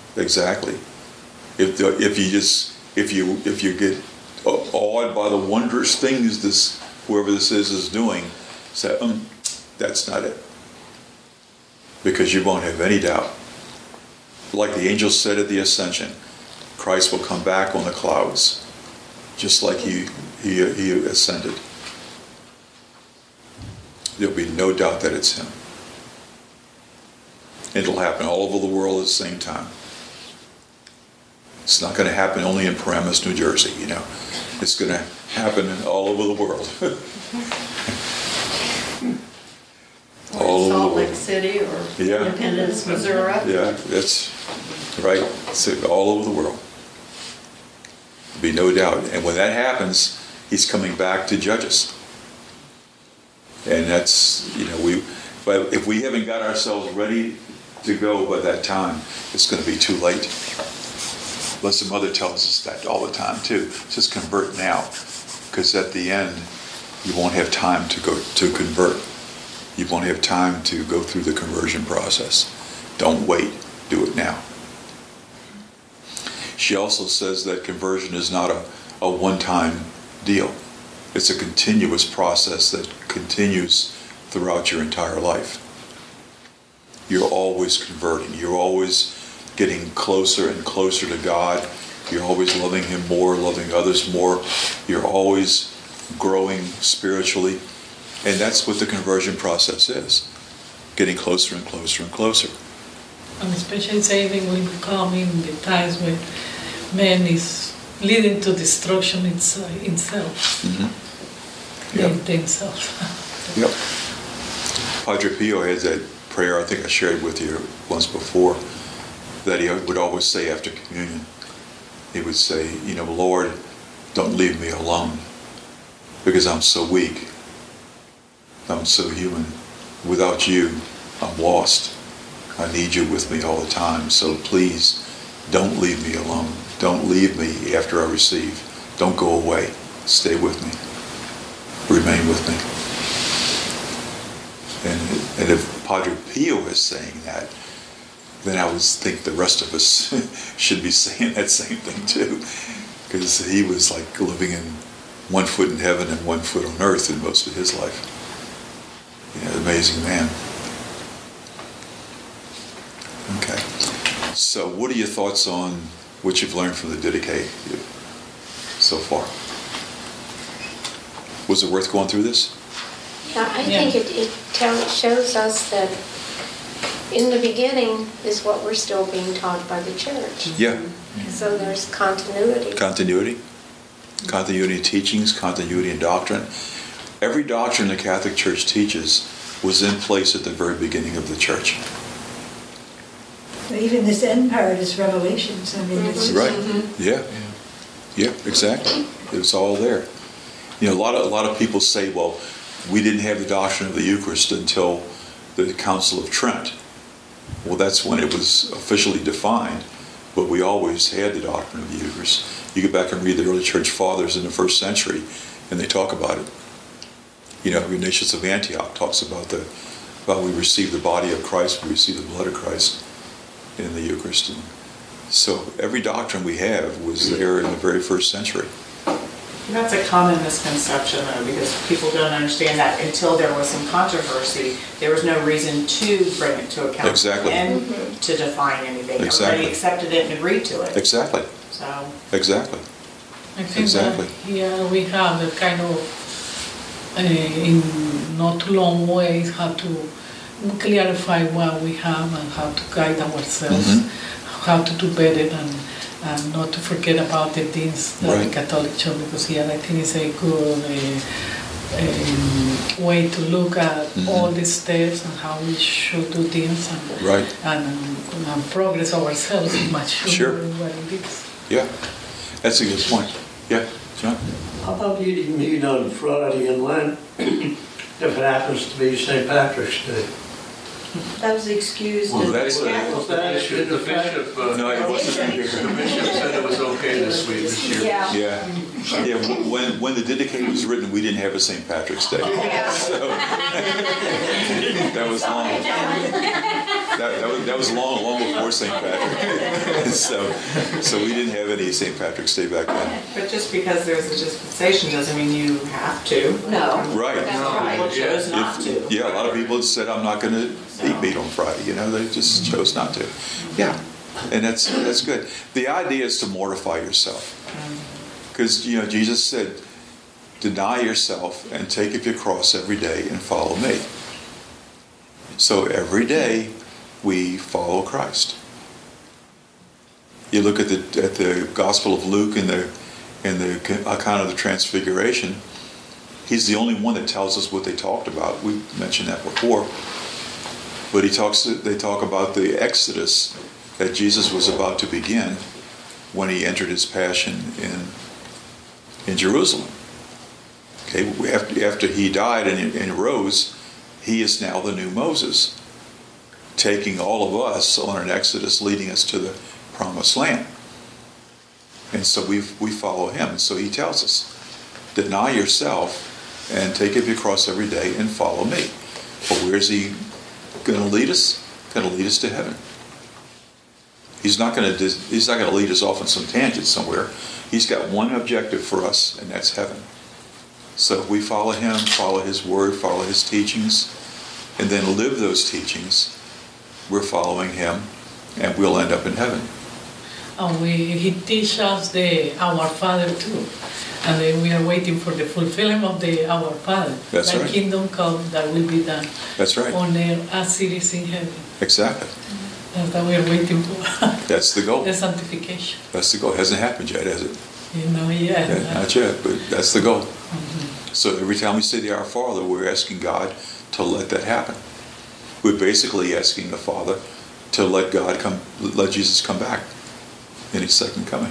If you get awed by the wondrous things whoever this is doing, say, that's not it. Because you won't have any doubt. Like the angel said at the ascension, Christ will come back on the clouds, just like he ascended. There'll be no doubt that it's him. It'll happen all over the world at the same time. It's not going to happen only in Paramus, New Jersey, you know. It's going to happen all over the world. Or Salt Lake City or Yeah. Independence, Missouri. Yeah, that's right. It's all over the world. Be no doubt. And when that happens, he's coming back to judge us. And that's, you know, but if we haven't got ourselves ready to go by that time, it's going to be too late. Blessed Mother tells us that all the time too. Just convert now, because at the end, you won't have time to convert. You won't have time to go through the conversion process. Don't wait. Do it now. She also says that conversion is not a one-time deal. It's a continuous process that continues throughout your entire life. You're always converting. You're always getting closer and closer to God. You're always loving him more, loving others more. You're always growing spiritually. And that's what the conversion process is. Getting closer and closer and closer. And especially saving will come in the times when man is leading to destruction itself. Mm-hmm. Yep. Themselves. Yep. Padre Pio had that prayer, I think I shared with you once before, that he would always say after communion. He would say, you know, Lord, don't leave me alone, because I'm so weak. I'm so human. Without you, I'm lost. I need you with me all the time. So please, don't leave me alone. Don't leave me after I receive. Don't go away. Stay with me. Remain with me. And if Padre Pio is saying that, then I would think the rest of us should be saying that same thing too. Because he was like living in one foot in heaven and one foot on earth in most of his life. You know, amazing man. Okay. So what are your thoughts on what you've learned from the Didache so far? Was it worth going through this? Yeah, I think it shows us that in the beginning is what we're still being taught by the church. Yeah. So there's continuity. Continuity in teachings, continuity in doctrine. Every doctrine the Catholic Church teaches was in place at the very beginning of the church. Even this end part is Revelations. I mean, it's just, Right. Yeah. Yeah, exactly. It was all there. You know, a lot of people say, well, we didn't have the doctrine of the Eucharist until the Council of Trent. Well, that's when it was officially defined, but we always had the doctrine of the Eucharist. You go back and read the early church fathers in the first century, and they talk about it. You know, Ignatius of Antioch talks about we receive the body of Christ, we receive the blood of Christ in the Eucharist. And so every doctrine we have was there in the very first century. That's a common misconception, though, because people don't understand that until there was some controversy, there was no reason to bring it to account. Exactly. And to define anything. Exactly. Everybody accepted it and agreed to it. Exactly. So. Exactly. I think Exactly. that here we have a kind of, in not too long ways, how to clarify what we have and how to guide ourselves, how to do better and not to forget about the things that Right. the Catholic Church, because here I think it's a good way to look at all the steps and how we should do things and progress ourselves much Sure. in what it is. Yeah. That's a good point. Yeah, John? How about eating meat on Friday in Lent if it happens to be St. Patrick's Day? That was excused. Well, in that's the a- Catholic Church. The bishop, No, it wasn't. the bishop said it was okay this week, this year. Yeah. Yeah. Yeah, when the Didache was written, we didn't have a St. Patrick's Day. So, that was long. That was long before St. Patrick. So we didn't have any St. Patrick's Day back then. But just because there's a dispensation doesn't mean you have to. No. Right. That's right. People chose not to. Yeah, a lot of people said, I'm not going to eat meat on Friday. You know, they just chose not to. Yeah, and that's good. The idea is to mortify yourself. Because, you know, Jesus said, deny yourself and take up your cross every day and follow me. So every day we follow Christ. You look at the Gospel of Luke and the account of the Transfiguration. He's the only one that tells us what they talked about. We mentioned that before. But they talk about the exodus that Jesus was about to begin when he entered his passion in Jerusalem. Okay, after he died and rose, he is now the new Moses, taking all of us on an exodus, leading us to the promised land. And so we follow him. And so he tells us, deny yourself and take up your cross every day and follow me. But where's he going to lead us? Going to lead us to heaven. He's not going to lead us off on some tangent somewhere. He's got one objective for us, and that's heaven. So if we follow him, follow his word, follow his teachings, and then live those teachings, we're following him, and we'll end up in heaven. And he teaches us Our Father too. And then we are waiting for the fulfillment of Our Father. That's Thy right. kingdom come, that will be done. That's right. On earth as it is in heaven. Exactly. That's what we are waiting for. That's the goal. The sanctification. That's the goal. It hasn't happened yet, has it? Yeah. Yeah, not yet, but that's the goal. So every time we say the Our Father, we're asking God to let that happen. We're basically asking the Father to let Jesus come back in his second coming.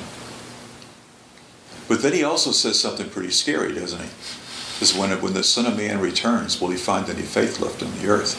But then he also says something pretty scary, doesn't he? Is when the Son of Man returns, will he find any faith left on the earth?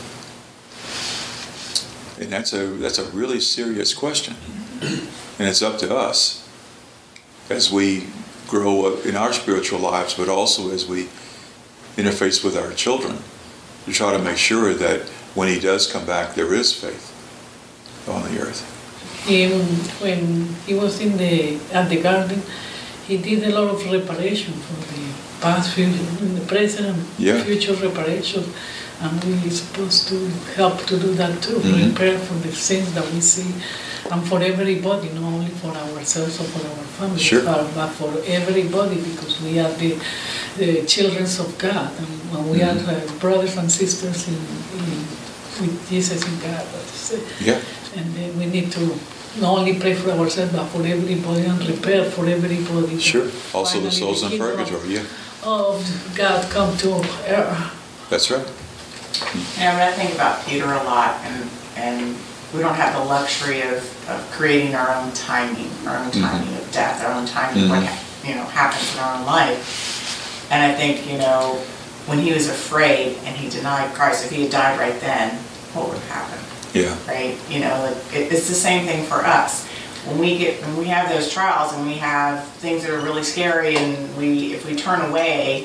And that's a really serious question. And it's up to us as we grow up in our spiritual lives, but also as we interface with our children, to try to make sure that when he does come back, there is faith on the earth. When he was at the garden, he did a lot of reparation for the past, future, the present, and future reparation. And we're supposed to help to do that too, prepare for the sins that we see and for everybody, not only for ourselves or for our families, Sure. but for everybody, because we are the children of God, and we are brothers and sisters with Jesus in God. Yeah. And then we need to not only pray for ourselves, but for everybody and prepare for everybody. Sure. Also the Finally, souls in kingdom purgatory, yeah. of God come to earth. That's right. I think about Peter a lot, and we don't have the luxury of creating our own timing of death, our own timing of what happens in our own life. And I think, when he was afraid and he denied Christ, if he had died right then, what would have happened? Yeah. Right? It's the same thing for us. When we have those trials and we have things that are really scary, and if we turn away,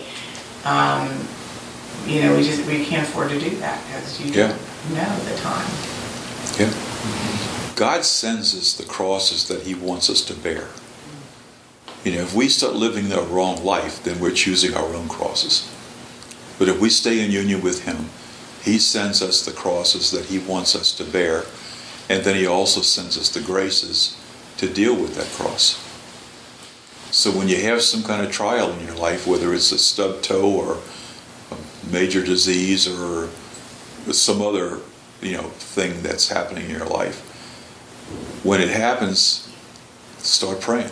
we can't afford to do that, because you don't know the time. Yeah. God sends us the crosses that he wants us to bear. If we start living the wrong life, then we're choosing our own crosses. But if we stay in union with him, he sends us the crosses that he wants us to bear, and then he also sends us the graces to deal with that cross. So when you have some kind of trial in your life, whether it's a stubbed toe or a major disease or some other thing that's happening in your life, when it happens, start praying.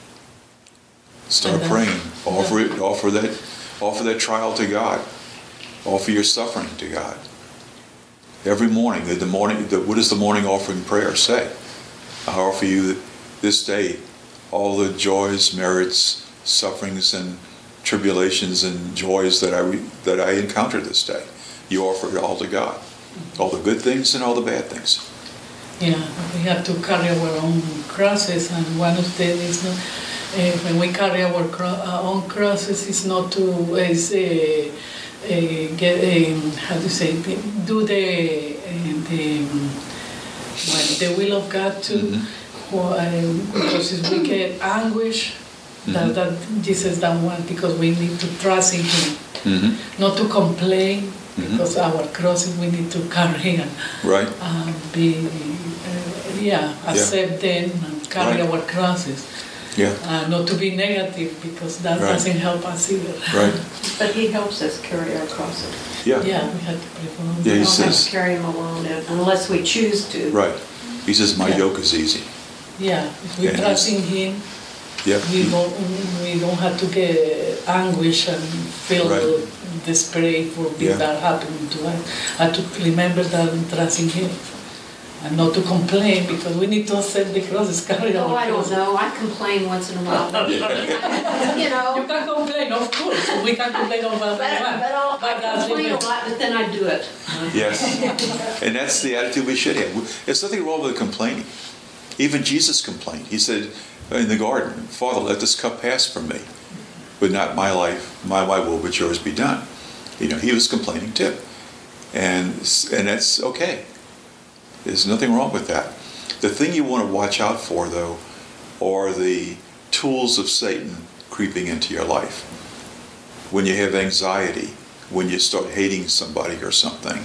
Start praying. Offer that trial to God. Offer your suffering to God. Every morning, what does the morning offering prayer say? I offer you this day all the joys, merits, sufferings, and tribulations and joys that I encounter this day. You offer it all to God. All the good things and all the bad things. Yeah, we have to carry our own crosses, and one of them is not, when we carry our own crosses, is not to do the will of God too, because if we get anguish, that Jesus don't want, because we need to trust in him, not to complain, because our crosses we need to carry and accept them and carry our crosses. Yeah. Not to be negative, because that doesn't help us either. Right. But he helps us carry our crosses. Yeah. Yeah, we have to pray for them. Yeah, he We don't have says. to carry them alone unless we choose to. Right. He says, my yoke is easy. Yeah, if we trust in him, Yeah. we don't have to get anguish and feel desperate for things that happening to us. I have to remember that and trust in him. And not to complain, because we need to accept the crosses, carry our I don't crosses. know. I complain once in a while. You can complain, of course. We can complain about that. But I complain a lot, but then I do it. Yes. And that's the attitude we should have. There's nothing wrong with complaining. Even Jesus complained. He said in the garden, Father, let this cup pass from me, but not my will, but yours be done. He was complaining too. And that's okay. There's nothing wrong with that. The thing you want to watch out for, though, are the tools of Satan creeping into your life. When you have anxiety, when you start hating somebody or something,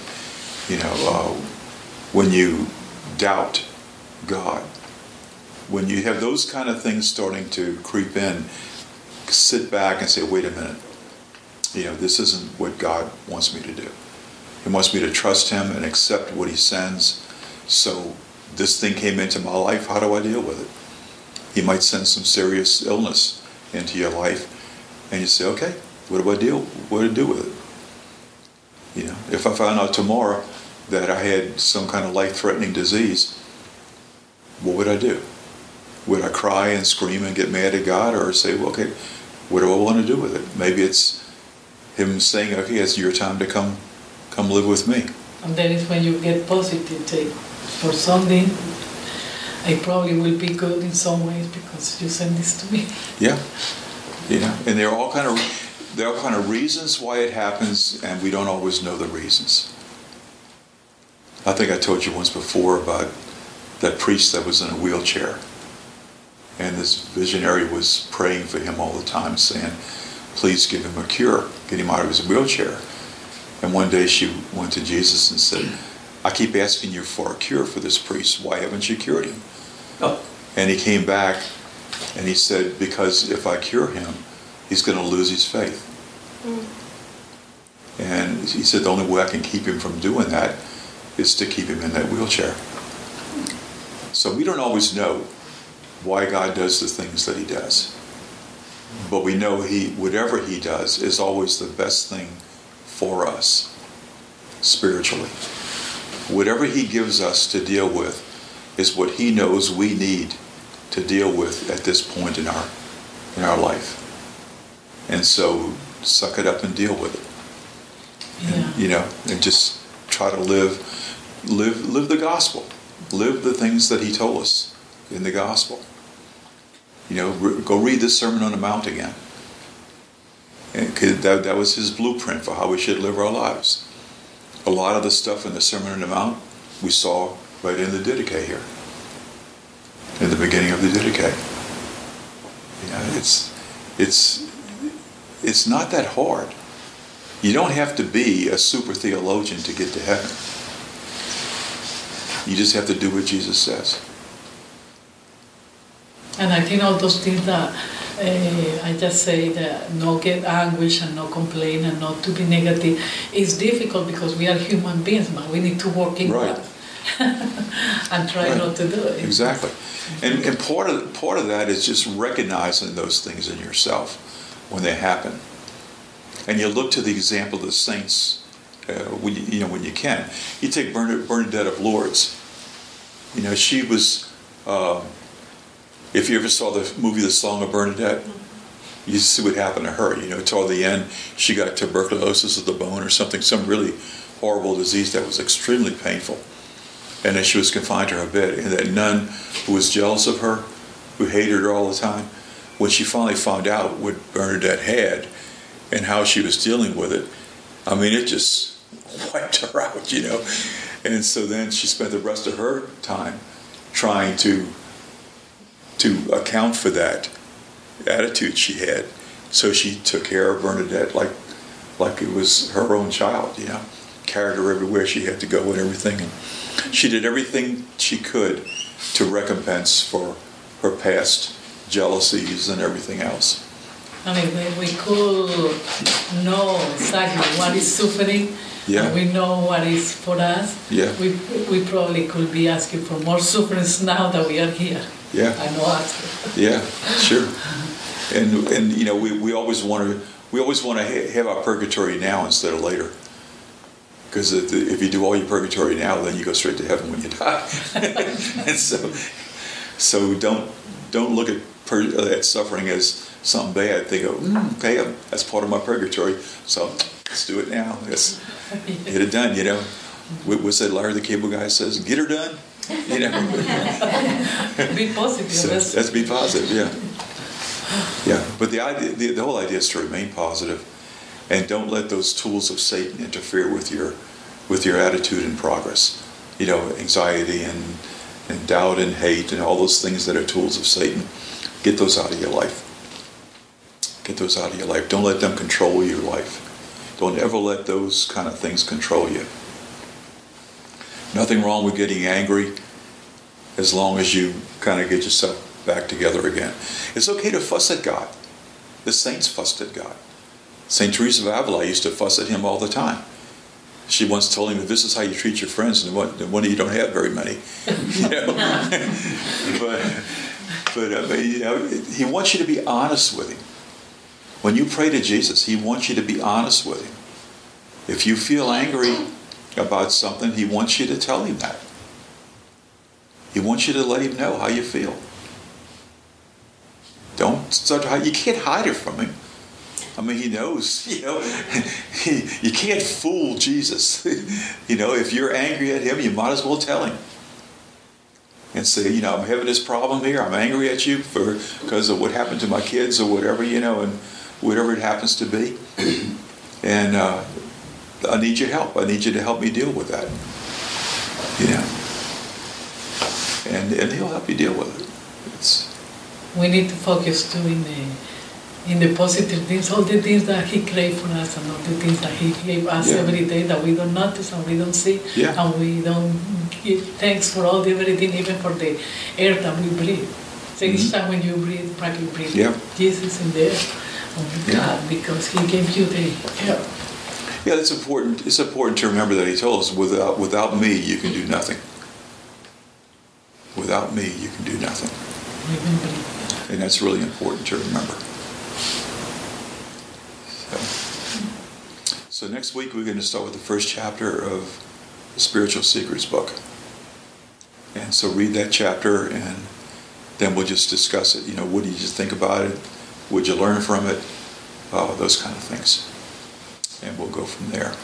when you doubt God, when you have those kind of things starting to creep in, sit back and say, wait a minute, this isn't what God wants me to do. He wants me to trust him and accept what he sends. So this thing came into my life, how do I deal with it? He might send some serious illness into your life, and you say, okay, what do I do with it? If I found out tomorrow that I had some kind of life-threatening disease, what would I do? Would I cry and scream and get mad at God, or say, well, okay, what do I want to do with it? Maybe it's him saying, okay, it's your time to come live with me. And then it's when you get positive, for something, it probably will be good in some ways because you send this to me. Yeah. And there are all kind of reasons why it happens, and we don't always know the reasons. I think I told you once before about that priest that was in a wheelchair, and this visionary was praying for him all the time, saying, please give him a cure, get him out of his wheelchair. And one day she went to Jesus and said, I keep asking you for a cure for this priest. Why haven't you cured him? Oh. And he came back and he said, because if I cure him, he's going to lose his faith. And he said the only way I can keep him from doing that is to keep him in that wheelchair. So we don't always know why God does the things that he does. But we know whatever he does is always the best thing for us spiritually. Whatever he gives us to deal with is what he knows we need to deal with at this point in our life. And so suck it up and deal with it. Yeah. And just try to live the gospel. Live the things that he told us in the gospel. Go read the Sermon on the Mount again. And that was his blueprint for how we should live our lives. A lot of the stuff in the Sermon on the Mount we saw right in the Didache here. In the beginning of the Didache. It's not that hard. You don't have to be a super theologian to get to heaven. You just have to do what Jesus says. And I think all those things that I just say that not get anguish and not complain and not to be negative is difficult because we are human beings, man. We need to work in Right. that and try not to do it. Exactly. And part of that is just recognizing those things in yourself when they happen. And you look to the example of the saints when you can. You take Bernadette of Lourdes. She was. If you ever saw the movie The Song of Bernadette, you see what happened to her. Toward the end, she got tuberculosis of the bone or something, some really horrible disease that was extremely painful. And then she was confined to her bed. And that nun who was jealous of her, who hated her all the time, when she finally found out what Bernadette had and how she was dealing with it, it just wiped her out, And so then she spent the rest of her time trying to account for that attitude she had. So she took care of Bernadette like it was her own child, carried her everywhere she had to go and everything. And she did everything she could to recompense for her past jealousies and everything else. We could know exactly what is suffering, Yeah. and we know what is for us. Yeah. We probably could be asking for more sufferings now that we are here. Yeah. I know asking. Yeah, sure. And we always want to have our purgatory now instead of later. Because if you do all your purgatory now, then you go straight to heaven when you die. And so don't look at suffering as something bad. Think of okay, that's part of my purgatory. So let's do it now. Let's get it done. What's that Larry the Cable Guy says? Get her done. Be positive. So that's be positive. Yeah. Yeah. But the whole idea is to remain positive, and don't let those tools of Satan interfere with your attitude and progress. Anxiety and doubt and hate and all those things that are tools of Satan. Get those out of your life. Get those out of your life. Don't let them control your life. Don't ever let those kind of things control you. Nothing wrong with getting angry as long as you kind of get yourself back together again. It's okay to fuss at God. The saints fussed at God. St. Teresa of Avila used to fuss at him all the time. She once told him, if this is how you treat your friends, no wonder you don't have very many. But he wants you to be honest with him. When you pray to Jesus, he wants you to be honest with him. If you feel angry about something, he wants you to tell him that. He wants you to let him know how you feel. You can't hide it from him. He knows, you can't fool Jesus. If you're angry at him, you might as well tell him. And say, I'm having this problem here. I'm angry at you because of what happened to my kids or whatever, and whatever it happens to be. And I need your help. I need you to help me deal with that. And he'll help you deal with it. We need to focus too in the positive things, all the things that he created for us and all the things that he gave us every day that we don't notice and we don't see and we don't give thanks for all the everything, even for the air that we breathe. So each time when you breathe, practically breathe Yeah. Jesus in there, God, because He gave you the air. Yeah, it's important. It's important to remember that He told us, without me, you can do nothing. Without me, you can do nothing. Remember it. And that's really important to remember. So next week, we're going to start with the first chapter of the Spiritual Secrets book. And so read that chapter, and then we'll just discuss it. You know, what did you just think about it? What'd you learn from it? Those kind of things. And we'll go from there.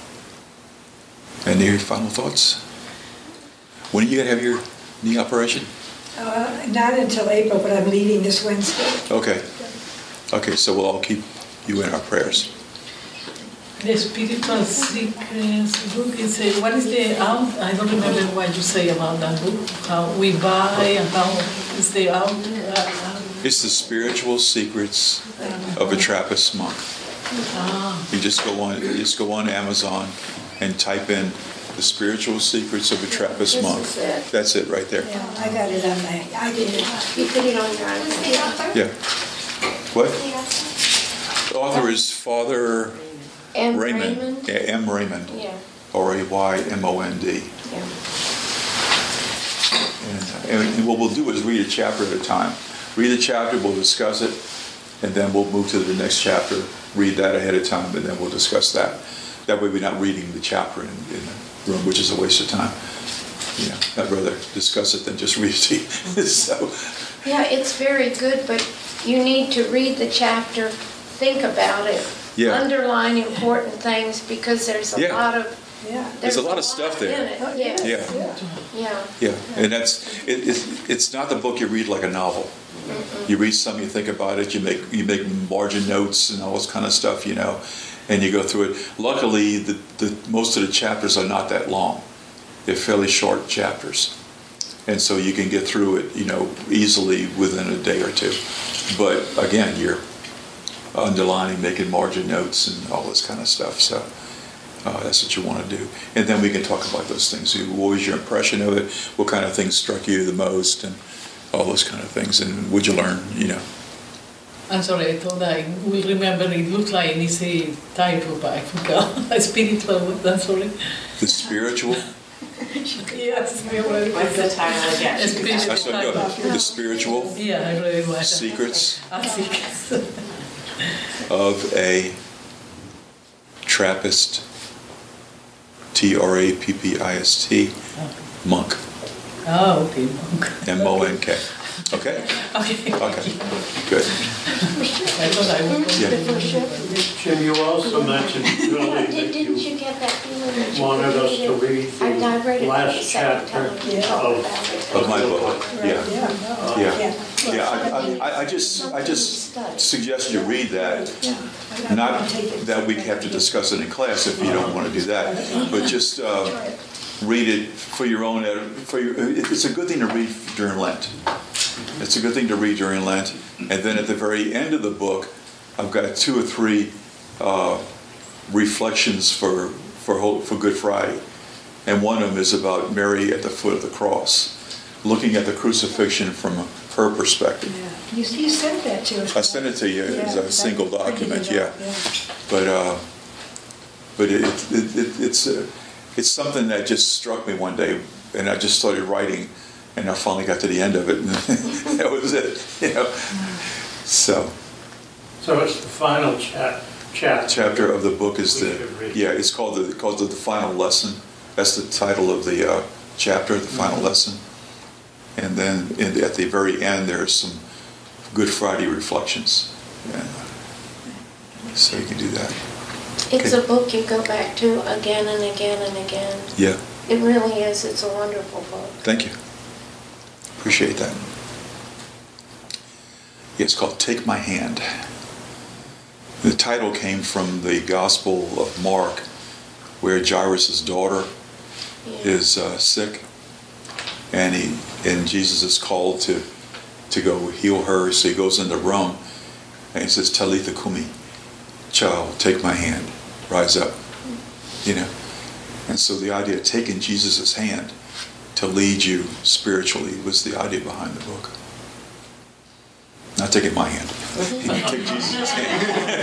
Any final thoughts? When are you going to have your knee operation? Not until April, but I'm leaving this Wednesday. Okay. Okay, so we'll all keep you in our prayers. The Spiritual Secrets book is what is the out? I don't remember what you say about that book. How we buy and how is the out? It's the Spiritual Secrets of a Trappist Monk. You just go on Amazon and type in the Spiritual Secrets of a Trappist Monk. That's it right there. Yeah, I got it on I did it. You put it on your iPad. Yeah. What? The author is Father Raymond. Yeah, M. Raymond. Yeah. Raymond. Yeah. And what we'll do is read a chapter at a time. Read the chapter, we'll discuss it, and then we'll move to the next chapter, read that ahead of time, and then we'll discuss that. That way we're not reading the chapter in the room, which is a waste of time. You know, I'd rather discuss it than just read it to you. So, Yeah, it's very good, but you need to read the chapter, think about it, underline important things, because there's a lot of there's a lot of stuff there. In it. Yeah, and it's not the book you read like a novel. You read something, you think about it, you make margin notes and all this kind of stuff, you know, and you go through it. Luckily, the most of the chapters are not that long. They're fairly short chapters, and so you can get through it, you know, easily within a day or two. But again, you're underlining, making margin notes, and all this kind of stuff. So that's what you want to do, and then we can talk about those things. What was your impression of it? What kind of things struck you the most, and all those kind of things, and would you learn, you know? I'm sorry, I thought I will remember. It looks like an easy title, but I forgot. Spiritual, I'm sorry. The Spiritual? Yes, What's the title again? That's what I got. The Spiritual Yeah, I really was. Secrets Secrets. of a Trappist, Trappist, monk. Oh, okay. M-O-N-K. Okay? Okay. Okay. Good. I thought I would. Jim, you also mentioned really that Didn't you you get that feeling that you wanted us could to read read it? I read the it last the second chapter time you talked about it. Of my book. Yeah. Yeah. Yeah, I just suggest you read that. Not that we have to discuss it in class if you don't want to do that, but just read it for your own. It's a good thing to read during Lent. It's a good thing to read during Lent, and then at the very end of the book, I've got 2 or 3 reflections for Good Friday, and one of them is about Mary at the foot of the cross, looking at the crucifixion from her perspective. You sent that to us. I sent it to you as a single document, yeah. But it's something that just struck me one day, and I just started writing, and I finally got to the end of it, and that was it, you know. So it's the final chapter of the book is it's called the final lesson. That's the title of the chapter, the final lesson. And then at the very end, there's some Good Friday reflections. So you can do that. It's a book you go back to again and again and again. Yeah. It really is. It's a wonderful book. Thank you. Appreciate that. Yeah, it's called Take My Hand. The title came from the Gospel of Mark, where Jairus' daughter is sick, and Jesus is called to go heal her. So he goes in the room and he says, "Talitha Kumi," child, take my hand, rise up. You know, And so the idea of taking Jesus' hand to lead you spiritually was the idea behind the book. Not taking my hand. Take Jesus' hand.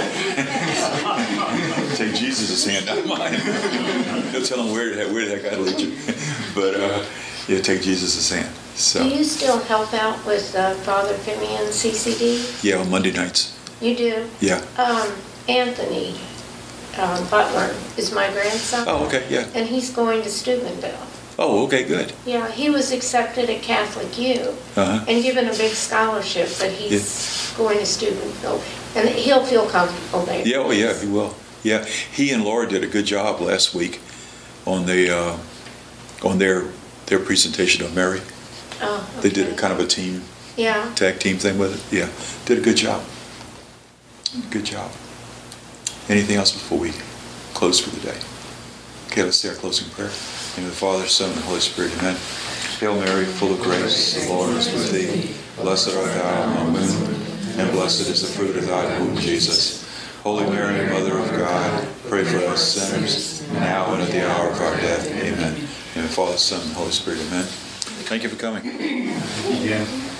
Take Jesus' hand, not mine. Don't tell him where the heck I lead you. But yeah, take Jesus' hand. So. Do you still help out with Father Femian CCD? Yeah, on Monday nights. You do? Yeah. Anthony Butler is my grandson. Oh, okay, yeah. And he's going to Steubenville. Oh, okay, good. Yeah, he was accepted at Catholic U and given a big scholarship, but he's going to Steubenville. And he'll feel comfortable there. Yeah, oh yeah, he will. Yeah, he and Laura did a good job last week on the on their presentation of Mary. Oh, okay. They did a kind of a team, tag team thing with it. Yeah, did a good job. Good job. Anything else before we close for the day? Okay, let's say our closing prayer. In the name of the Father, Son, and Holy Spirit, amen. Hail Mary, full of grace, the Lord is with thee. Blessed art thou among women, and blessed is the fruit of thy womb, Jesus. Holy Mary, Mother of God, pray for us sinners, now and at the hour of our death. Amen. In the name of the Father, Son, and Holy Spirit, amen. Thank you for coming. Yeah.